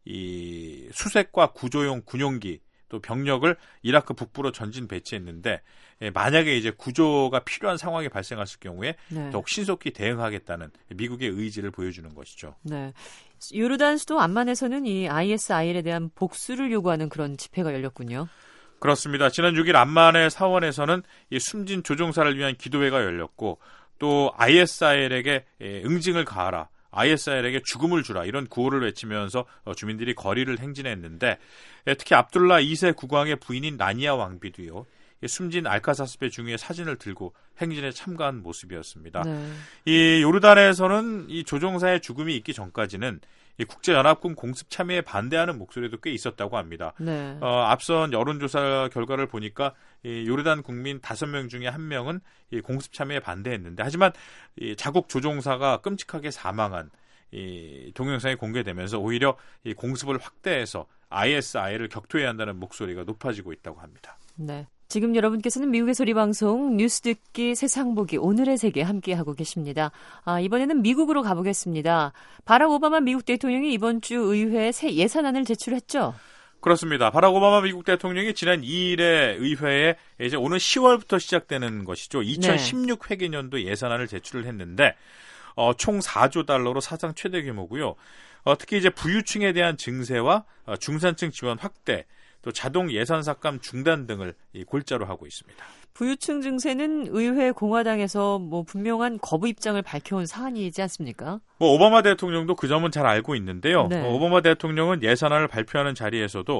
Speaker 10: 이 수색과 구조용 군용기 또 병력을 이라크 북부로 전진 배치했는데 예, 만약에 이제 구조가 필요한 상황이 발생했을 경우에
Speaker 6: 네.
Speaker 10: 더욱 신속히 대응하겠다는 미국의 의지를 보여주는 것이죠.
Speaker 6: 네. 요르단 수도 암만에서는 이 아이에스아이엘에 대한 복수를 요구하는 그런 집회가 열렸군요.
Speaker 10: 그렇습니다. 지난 육 일 암만의 사원에서는 이 숨진 조종사를 위한 기도회가 열렸고 또 아이에스아이엘에게 응징을 가하라. 아이에스아이엘에게 죽음을 주라 이런 구호를 외치면서 주민들이 거리를 행진했는데 특히 압둘라 이 세 국왕의 부인인 라니아 왕비도요. 숨진 알카사스베 중위의 사진을 들고 행진에 참가한 모습이었습니다.
Speaker 6: 네.
Speaker 10: 이 요르단에서는 이 조종사의 죽음이 있기 전까지는 이 국제연합군 공습 참여에 반대하는 목소리도 꽤 있었다고 합니다.
Speaker 6: 네.
Speaker 10: 어, 앞선 여론조사 결과를 보니까 이 요르단 국민 다섯 명 중에 한 명은 이 공습 참여에 반대했는데 하지만 이 자국 조종사가 끔찍하게 사망한 이 동영상이 공개되면서 오히려 이 공습을 확대해서 아이에스아이엘을 격퇴해야 한다는 목소리가 높아지고 있다고 합니다.
Speaker 6: 네. 지금 여러분께서는 미국의 소리 방송 뉴스 듣기 세상 보기 오늘의 세계 함께하고 계십니다. 아, 이번에는 미국으로 가보겠습니다. 바락 오바마 미국 대통령이 이번 주 의회에 새 예산안을 제출했죠.
Speaker 10: 그렇습니다. 바락 오바마 미국 대통령이 지난 이 일에 의회에 이제 오는 시월부터 시작되는 것이죠. 이천십육 회계년도 예산안을 제출을 했는데 어, 총 사조 달러로 사상 최대 규모고요. 어, 특히 이제 부유층에 대한 증세와 어, 중산층 지원 확대, 또 자동 예산 삭감 중단 등을 이 골자로 하고 있습니다.
Speaker 6: 부유층 증세는 의회 공화당에서 뭐 분명한 거부 입장을 밝혀온 사안이지 않습니까?
Speaker 10: 뭐 오바마 대통령도 그 점은 잘 알고 있는데요.
Speaker 6: 네.
Speaker 10: 어, 오바마 대통령은 예산안을 발표하는 자리에서도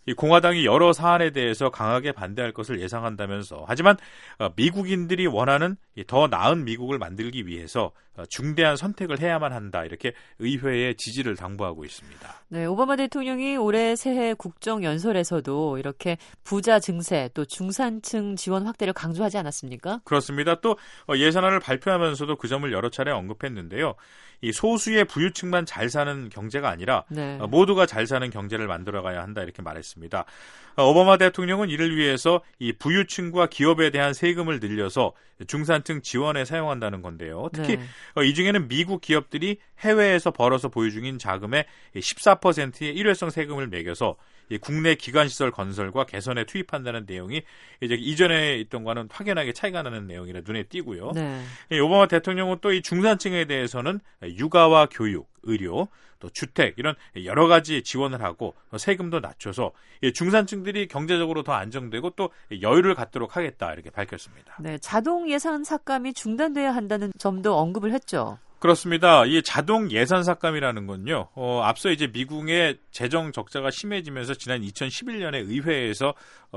Speaker 10: 이 공화당이 여러 사안에 대해서 강하게 반대할 것을 예상한다면서 하지만 미국인들이 원하는 더 나은 미국을 만들기 위해서 중대한 선택을 해야만 한다. 이렇게 의회에 지지를 당부하고 있습니다.
Speaker 6: 네, 오바마 대통령이 올해 새해 국정연설에서도 이렇게 부자 증세 또 중산층 지원 확대를 강조하지 않았습니까?
Speaker 10: 그렇습니다. 또 예산안을 발표하면서도 그 점을 여러 차례 언급했는데요. 이 소수의 부유층만 잘 사는 경제가 아니라 네. 모두가 잘 사는 경제를 만들어가야 한다 이렇게 말했습니다. 오바마 대통령은 이를 위해서 이 부유층과 기업에 대한 세금을 늘려서 중산층 지원에 사용한다는 건데요. 특히 네. 이 중에는 미국 기업들이 해외에서 벌어서 보유 중인 자금의 십사 퍼센트의 일회성 세금을 매겨서 국내 기관시설 건설과 개선에 투입한다는 내용이 이제 이전에 있던 거와는 확연하게 차이가 나는 내용이라 눈에 띄고요. 네. 오바마 대통령은 또 이 중산층에 대해서는 육아와 교육, 의료, 또 주택 이런 여러 가지 지원을 하고 세금도 낮춰서 중산층들이 경제적으로 더 안정되고 또 여유를 갖도록 하겠다 이렇게 밝혔습니다.
Speaker 6: 네, 자동 예산 삭감이 중단돼야 한다는 점도 언급을 했죠.
Speaker 10: 그렇습니다. 이 자동 예산 삭감이라는 건요. 어, 앞서 이제 미국의 재정 적자가 심해지면서 지난 이천십일 년에 의회에서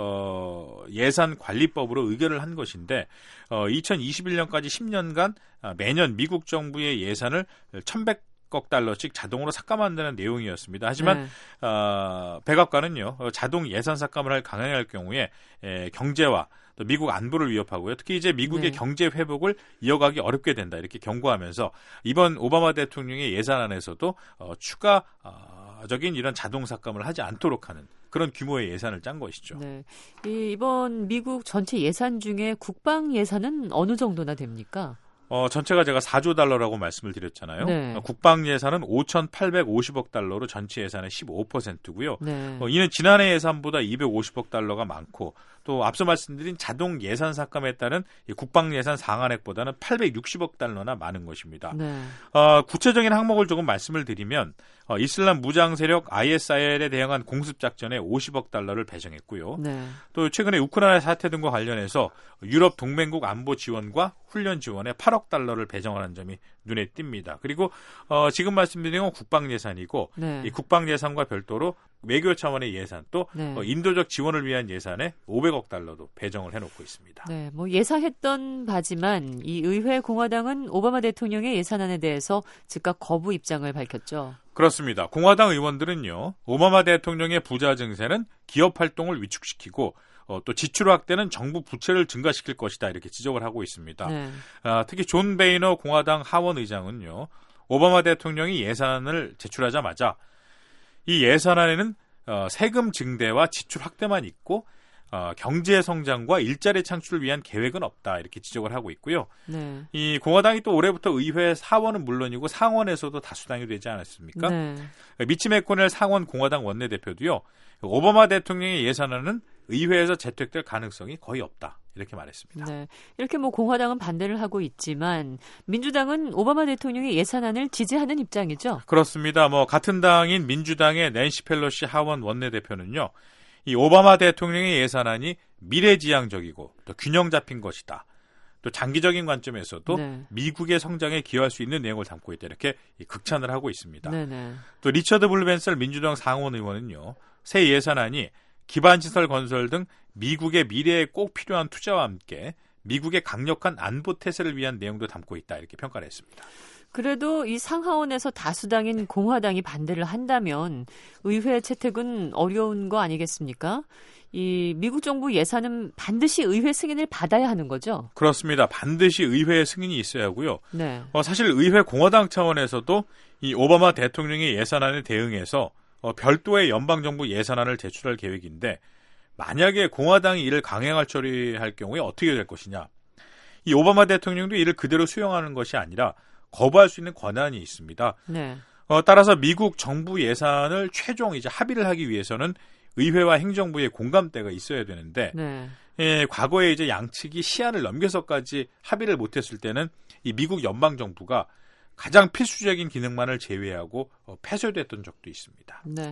Speaker 10: 어, 예산 관리법으로 의결을 한 것인데 어, 이천이십일 년까지 십 년간 매년 미국 정부의 예산을 천백억 달러씩 자동으로 삭감한다는 내용이었습니다. 하지만 네. 어, 백악관은요. 자동 예산 삭감을 할 강행할 경우에 에, 경제와 또 미국 안보를 위협하고요. 특히 이제 미국의 네. 경제 회복을 이어가기 어렵게 된다 이렇게 경고하면서 이번 오바마 대통령의 예산안에서도 어, 추가적인 이런 자동 삭감을 하지 않도록 하는 그런 규모의 예산을 짠 것이죠. 네.
Speaker 6: 이, 이번 미국 전체 예산 중에 국방 예산은 어느 정도나 됩니까?
Speaker 10: 어, 전체가 제가 사조 달러라고 말씀을 드렸잖아요. 네. 어, 국방 예산은 오천팔백오십억 달러로 전체 예산의 십오 퍼센트고요. 네. 어, 이는 지난해 예산보다 이백오십억 달러가 많고 또 앞서 말씀드린 자동 예산 삭감에 따른 국방 예산 상한액보다는 팔백육십억 달러나 많은 것입니다. 네. 어, 구체적인 항목을 조금 말씀을 드리면 어, 이슬람 무장 세력 아이에스아이엘에 대응한 공습 작전에 오십억 달러를 배정했고요. 네. 또 최근에 우크라이나 사태 등과 관련해서 유럽 동맹국 안보 지원과 훈련 지원에 팔억 달러를 배정하는 점이 눈에 띕니다. 그리고 어, 지금 말씀드린 건 국방 예산이고 네. 이 국방 예산과 별도로 외교 차원의 예산 또 네. 어, 인도적 지원을 위한 예산에 오백억 달러도 배정을 해놓고 있습니다.
Speaker 6: 네, 뭐 예상했던 바지만 이 의회 공화당은 오바마 대통령의 예산안에 대해서 즉각 거부 입장을 밝혔죠.
Speaker 10: 그렇습니다. 공화당 의원들은요. 오바마 대통령의 부자 증세는 기업 활동을 위축시키고 어, 또 지출 확대는 정부 부채를 증가시킬 것이다 이렇게 지적을 하고 있습니다. 네. 아, 특히 존 베이너 공화당 하원 의장은요. 오바마 대통령이 예산안을 제출하자마자 이 예산안에는 어, 세금 증대와 지출 확대만 있고 어, 경제 성장과 일자리 창출을 위한 계획은 없다 이렇게 지적을 하고 있고요. 네. 이 공화당이 또 올해부터 의회 하원은 물론이고 상원에서도 다수당이 되지 않았습니까? 네. 미치 맥코넬 상원 공화당 원내대표도요. 오바마 대통령의 예산안은 의회에서 채택될 가능성이 거의 없다 이렇게 말했습니다.
Speaker 6: 네, 이렇게 뭐 공화당은 반대를 하고 있지만 민주당은 오바마 대통령의 예산안을 지지하는 입장이죠.
Speaker 10: 그렇습니다. 뭐 같은 당인 민주당의 낸시 펠로시 하원 원내대표는요. 이 오바마 대통령의 예산안이 미래지향적이고 또 균형 잡힌 것이다. 또 장기적인 관점에서도 네. 미국의 성장에 기여할 수 있는 내용을 담고 있다. 이렇게 극찬을 하고 있습니다. 네네. 또 리처드 블벤셀 민주당 상원 의원은요. 새 예산안이 기반시설 건설 등 미국의 미래에 꼭 필요한 투자와 함께 미국의 강력한 안보 태세를 위한 내용도 담고 있다. 이렇게 평가를 했습니다.
Speaker 6: 그래도 이 상하원에서 다수당인 공화당이 반대를 한다면 의회 채택은 어려운 거 아니겠습니까? 이 미국 정부 예산은 반드시 의회 승인을 받아야 하는 거죠?
Speaker 10: 그렇습니다. 반드시 의회 승인이 있어야 하고요. 네. 어, 사실 의회 공화당 차원에서도 이 오바마 대통령의 예산안에 대응해서 어, 별도의 연방정부 예산안을 제출할 계획인데 만약에 공화당이 이를 강행할 처리할 경우에 어떻게 될 것이냐. 이 오바마 대통령도 이를 그대로 수용하는 것이 아니라 거부할 수 있는 권한이 있습니다. 네. 어, 따라서 미국 정부 예산을 최종 이제 합의를 하기 위해서는 의회와 행정부의 공감대가 있어야 되는데 네. 예, 과거에 이제 양측이 시한을 넘겨서까지 합의를 못했을 때는 이 미국 연방 정부가 가장 필수적인 기능만을 제외하고 어, 폐쇄됐던 적도 있습니다.
Speaker 6: 네.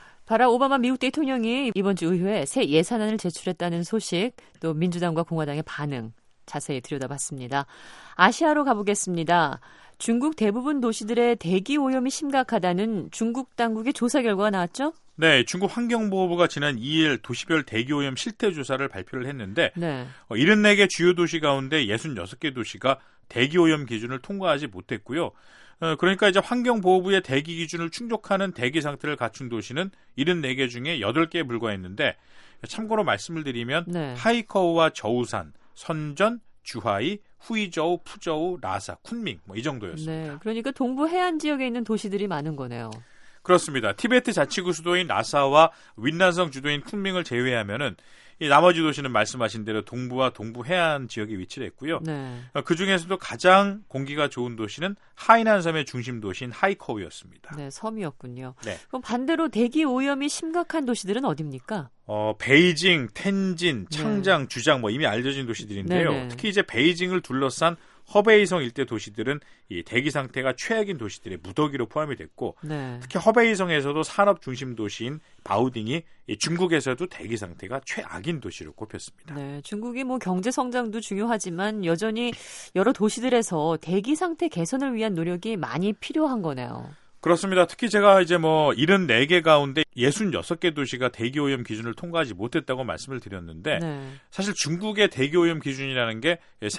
Speaker 6: 바락 오바마 미국 대통령이 이번 주 의회에 새 예산안을 제출했다는 소식, 또 민주당과 공화당의 반응 자세히 들여다봤습니다. 아시아로 가보겠습니다. 중국 대부분 도시들의 대기 오염이 심각하다는 중국 당국의 조사 결과가 나왔죠?
Speaker 10: 네, 중국 환경보호부가 지난 이 일 도시별 대기오염 실태조사를 발표를 했는데
Speaker 6: 네.
Speaker 10: 어, 칠십사 개 주요 도시 가운데 육십육 개 도시가 대기오염 기준을 통과하지 못했고요. 어, 그러니까 이제 환경보호부의 대기 기준을 충족하는 대기 상태를 갖춘 도시는 칠십사 개 중에 여덟 개에 불과했는데 참고로 말씀을 드리면
Speaker 6: 네.
Speaker 10: 하이커우와 저우산, 선전, 주하이, 후이저우, 푸저우, 라사, 쿤밍 뭐 이 정도였습니다.
Speaker 6: 네, 그러니까 동부 해안 지역에 있는 도시들이 많은 거네요.
Speaker 10: 그렇습니다. 티베트 자치구 수도인 라사와 윈난성 주도인 쿤밍을 제외하면은 이 나머지 도시는 말씀하신 대로 동부와 동부 해안 지역에 위치를 했고요.
Speaker 6: 네.
Speaker 10: 그 중에서도 가장 공기가 좋은 도시는 하이난 섬의 중심 도시인 하이커우였습니다.
Speaker 6: 네, 섬이었군요.
Speaker 10: 네.
Speaker 6: 그럼 반대로 대기 오염이 심각한 도시들은 어디입니까?
Speaker 10: 어, 베이징, 텐진, 창장,
Speaker 6: 네.
Speaker 10: 주장 뭐 이미 알려진 도시들인데요.
Speaker 6: 네네.
Speaker 10: 특히 이제 베이징을 둘러싼 허베이성 일대 도시들은 이 대기 상태가 최악인 도시들의 무더기로 포함이 됐고
Speaker 6: 네.
Speaker 10: 특히 허베이성에서도 산업 중심 도시인 바우딩이 이 중국에서도 대기 상태가 최악인 도시로 꼽혔습니다.
Speaker 6: 네, 중국이 뭐 경제 성장도 중요하지만 여전히 여러 도시들에서 대기 상태 개선을 위한 노력이 많이 필요한 거네요.
Speaker 10: 그렇습니다. 특히 제가 이제 뭐 칠십사 개 가운데 육십육 개 도시가 대기오염 기준을 통과하지 못했다고 말씀을 드렸는데
Speaker 6: 네.
Speaker 10: 사실 중국의 대기오염 기준이라는 게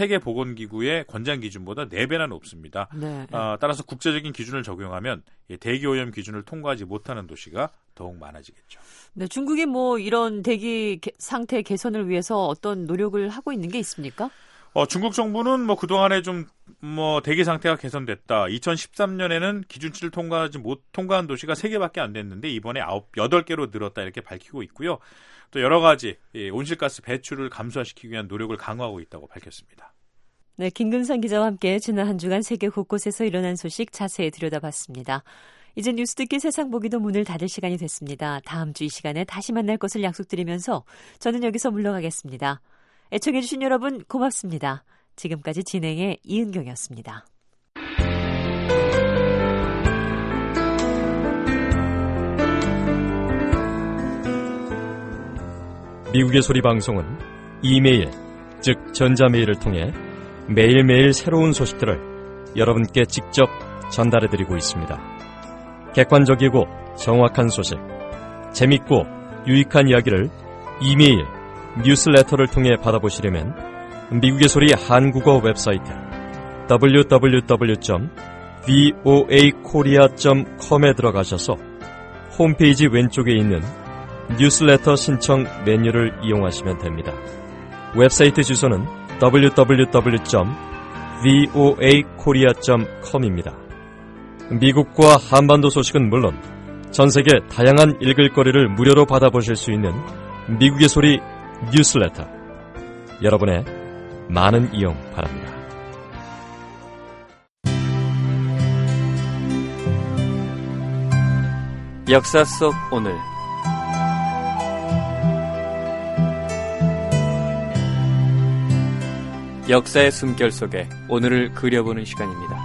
Speaker 10: 세계보건기구의 권장 기준보다 네 배나 높습니다.
Speaker 6: 네.
Speaker 10: 어, 따라서 국제적인 기준을 적용하면 대기오염 기준을 통과하지 못하는 도시가 더욱 많아지겠죠.
Speaker 6: 네, 중국이 뭐 이런 대기 개, 상태 개선을 위해서 어떤 노력을 하고 있는 게 있습니까?
Speaker 10: 어, 중국 정부는 뭐 그동안에 좀 뭐 대기 상태가 개선됐다. 이천십삼 년에는 기준치를 통과하지 못 통과한 도시가 세 개밖에 안 됐는데 이번에 아홉, 여덟 개로 늘었다 이렇게 밝히고 있고요. 또 여러 가지 예, 온실가스 배출을 감소화시키기 위한 노력을 강화하고 있다고 밝혔습니다.
Speaker 6: 네, 김근상 기자와 함께 지난 한 주간 세계 곳곳에서 일어난 소식 자세히 들여다봤습니다. 이제 뉴스 듣기 세상 보기도 문을 닫을 시간이 됐습니다. 다음 주 이 시간에 다시 만날 것을 약속드리면서 저는 여기서 물러가겠습니다. 애청해주신 여러분 고맙습니다. 지금까지 진행의 이은경이었습니다.
Speaker 11: 미국의 소리 방송은 이메일, 즉 전자메일을 통해 매일매일 새로운 소식들을 여러분께 직접 전달해드리고 있습니다. 객관적이고 정확한 소식, 재밌고 유익한 이야기를 이메일, 뉴스레터를 통해 받아보시려면 미국의 소리 한국어 웹사이트 더블유 더블유 더블유 점 브이오에이 코리아 점 컴에 들어가셔서 홈페이지 왼쪽에 있는 뉴스레터 신청 메뉴를 이용하시면 됩니다. 웹사이트 주소는 더블유 더블유 더블유 점 브이오에이 코리아 점 컴입니다. 미국과 한반도 소식은 물론 전 세계 다양한 읽을거리를 무료로 받아보실 수 있는 미국의 소리 뉴스레터. 여러분의 많은 이용 바랍니다.
Speaker 12: 역사 속 오늘 역사의 숨결 속에 오늘을 그려보는 시간입니다.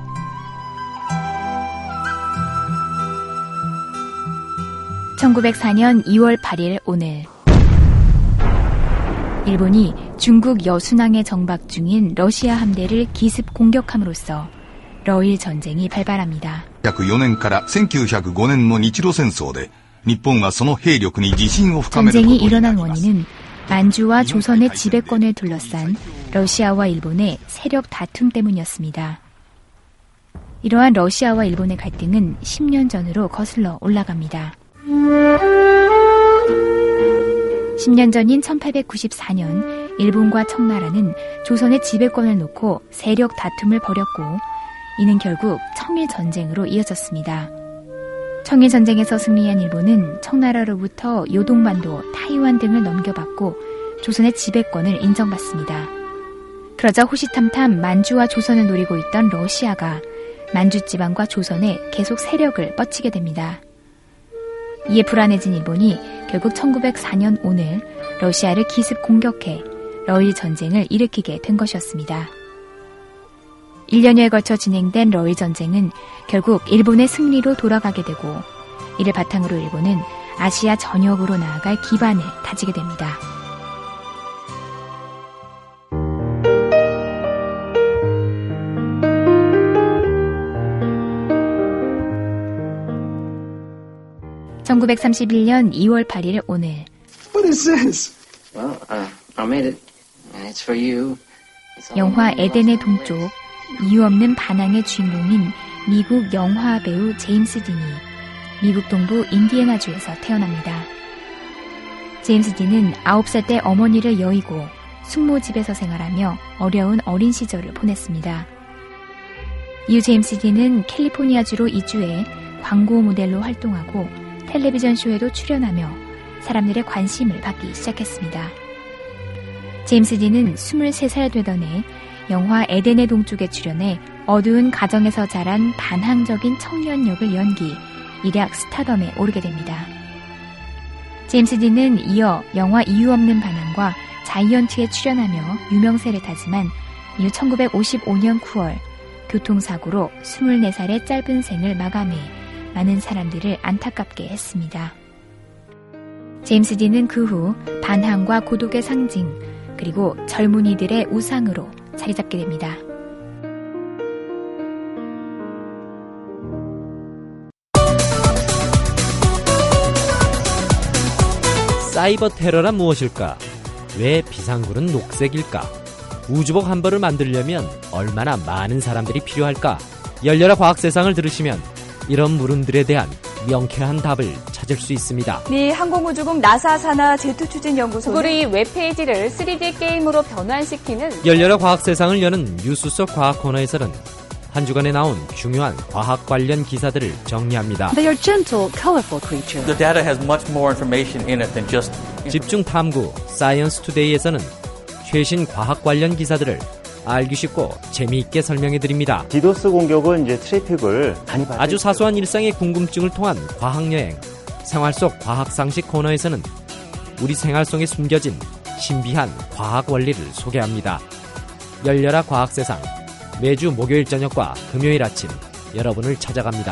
Speaker 5: 천구백사 년 이월 팔일 오늘 일본이 중국 여순항에 정박 중인 러시아 함대를 기습 공격함으로써 러일 전쟁이 발발합니다.
Speaker 13: 천구백사年から천구백오年の日露戦争で日本はその兵力に自信を深めることになります.
Speaker 5: 전쟁이 일어난 원인은 만주와 조선의 지배권을 둘러싼 러시아와 일본의 세력 다툼 때문이었습니다. 이러한 러시아와 일본의 갈등은 십 년 전으로 거슬러 올라갑니다. 십 년 전인 천팔백구십사 년 일본과 청나라는 조선의 지배권을 놓고 세력 다툼을 벌였고 이는 결국 청일전쟁으로 이어졌습니다. 청일전쟁에서 승리한 일본은 청나라로부터 요동반도, 타이완 등을 넘겨받고 조선의 지배권을 인정받습니다. 그러자 호시탐탐 만주와 조선을 노리고 있던 러시아가 만주 지방과 조선에 계속 세력을 뻗치게 됩니다. 이에 불안해진 일본이 결국 천구백사 년 오늘 러시아를 기습 공격해 러일 전쟁을 일으키게 된 것이었습니다. 일 년여에 걸쳐 진행된 러일 전쟁은 결국 일본의 승리로 돌아가게 되고 이를 바탕으로 일본은 아시아 전역으로 나아갈 기반을 다지게 됩니다. 천구백삼십일 년 이월 팔일 오늘.
Speaker 14: What is this? Well, uh, I made it. It's for you.
Speaker 5: 영화 에덴의 동쪽, 이유 없는 반항의 주인공인 미국 영화 배우 제임스 딘이 미국 동부 인디애나주에서 태어납니다. 제임스 딘은 아홉 살 때 어머니를 여의고 숙모집에서 생활하며 어려운 어린 시절을 보냈습니다. 이후 제임스 딘은 캘리포니아주로 이주해 광고 모델로 활동하고 텔레비전 쇼에도 출연하며 사람들의 관심을 받기 시작했습니다. 제임스 딘은 스물세 살 되던 해 영화 에덴의 동쪽에 출연해 어두운 가정에서 자란 반항적인 청년 역을 연기, 일약 스타덤에 오르게 됩니다. 제임스 딘은 이어 영화 이유 없는 반항과 자이언트에 출연하며 유명세를 타지만 이후 천구백오십오 년 구월 교통사고로 스물네 살의 짧은 생을 마감해 많은 사람들을 안타깝게 했습니다. 제임스 딘은 그 후 반항과 고독의 상징, 그리고 젊은이들의 우상으로 자리 잡게 됩니다.
Speaker 15: 사이버 테러란 무엇일까? 왜 비상구는 녹색일까? 우주복 한 벌을 만들려면 얼마나 많은 사람들이 필요할까? 열려라 과학 세상을 들으시면 이런 물음들에 대한 명쾌한 답을 찾을 수 있습니다.
Speaker 16: 미 항공우주국 나사 산하 제트 추진 연구소는
Speaker 17: 구글이 웹페이지를 쓰리디 게임으로 변환시키는
Speaker 15: 열려라 과학 세상을 여는 뉴스 속 과학 코너에서는 한 주간에 나온 중요한 과학 관련 기사들을 정리합니다.
Speaker 18: They are gentle, colorful creatures.
Speaker 19: The data has much more information in it than just
Speaker 15: 집중 탐구 사이언스 투데이에서는 최신 과학 관련 기사들을 알기 쉽고 재미있게 설명해 드립니다.
Speaker 20: 디도스 공격은 이제 트래픽을 많이 받을
Speaker 15: 아주 사소한 일상의 궁금증을 통한 과학 여행, 생활 속 과학 상식 코너에서는 우리 생활 속에 숨겨진 신비한 과학 원리를 소개합니다. 열려라 과학 세상, 매주 목요일 저녁과 금요일 아침 여러분을 찾아갑니다.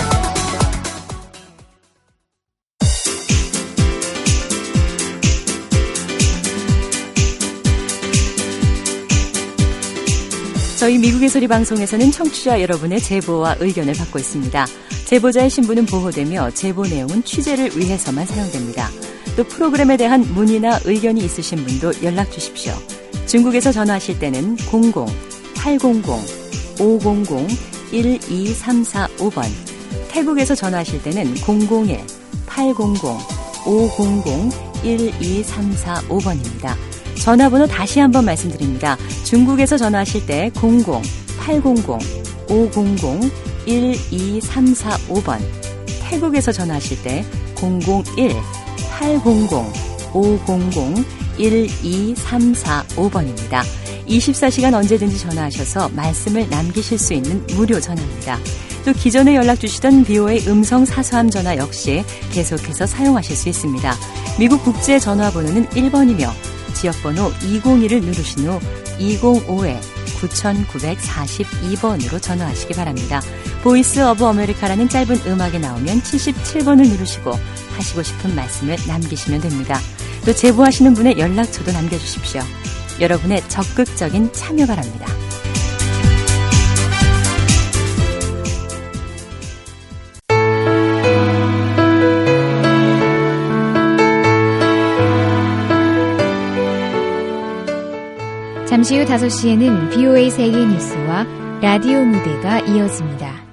Speaker 6: 저희 미국의 소리 방송에서는 청취자 여러분의 제보와 의견을 받고 있습니다. 제보자의 신분은 보호되며 제보 내용은 취재를 위해서만 사용됩니다. 또 프로그램에 대한 문의나 의견이 있으신 분도 연락 주십시오. 중국에서 전화하실 때는 공공 팔공공 오공공 일이삼사오 번, 태국에서 전화하실 때는 공공일 팔공공 오공공 일이삼사오 번입니다. 전화번호 다시 한번 말씀드립니다. 중국에서 전화하실 때 공공 팔공공 오공공 일이삼사오 번, 태국에서 전화하실 때 공공일 팔공공 오공공 일이삼사오 번입니다. 이십사 시간 언제든지 전화하셔서 말씀을 남기실 수 있는 무료 전화입니다. 또 기존에 연락 주시던 비오에이 음성 사서함 전화 역시 계속해서 사용하실 수 있습니다. 미국 국제 전화번호는 일 번이며 지역번호 이공일을 누르신 후 이공오 구구사이 번으로 전화하시기 바랍니다. 보이스 오브 아메리카라는 짧은 음악이 나오면 칠십칠 번을 누르시고 하시고 싶은 말씀을 남기시면 됩니다. 또 제보하시는 분의 연락처도 남겨주십시오. 여러분의 적극적인 참여 바랍니다.
Speaker 5: 잠시 후 다섯 시에는 비오에이 세계 뉴스와 라디오 무대가 이어집니다.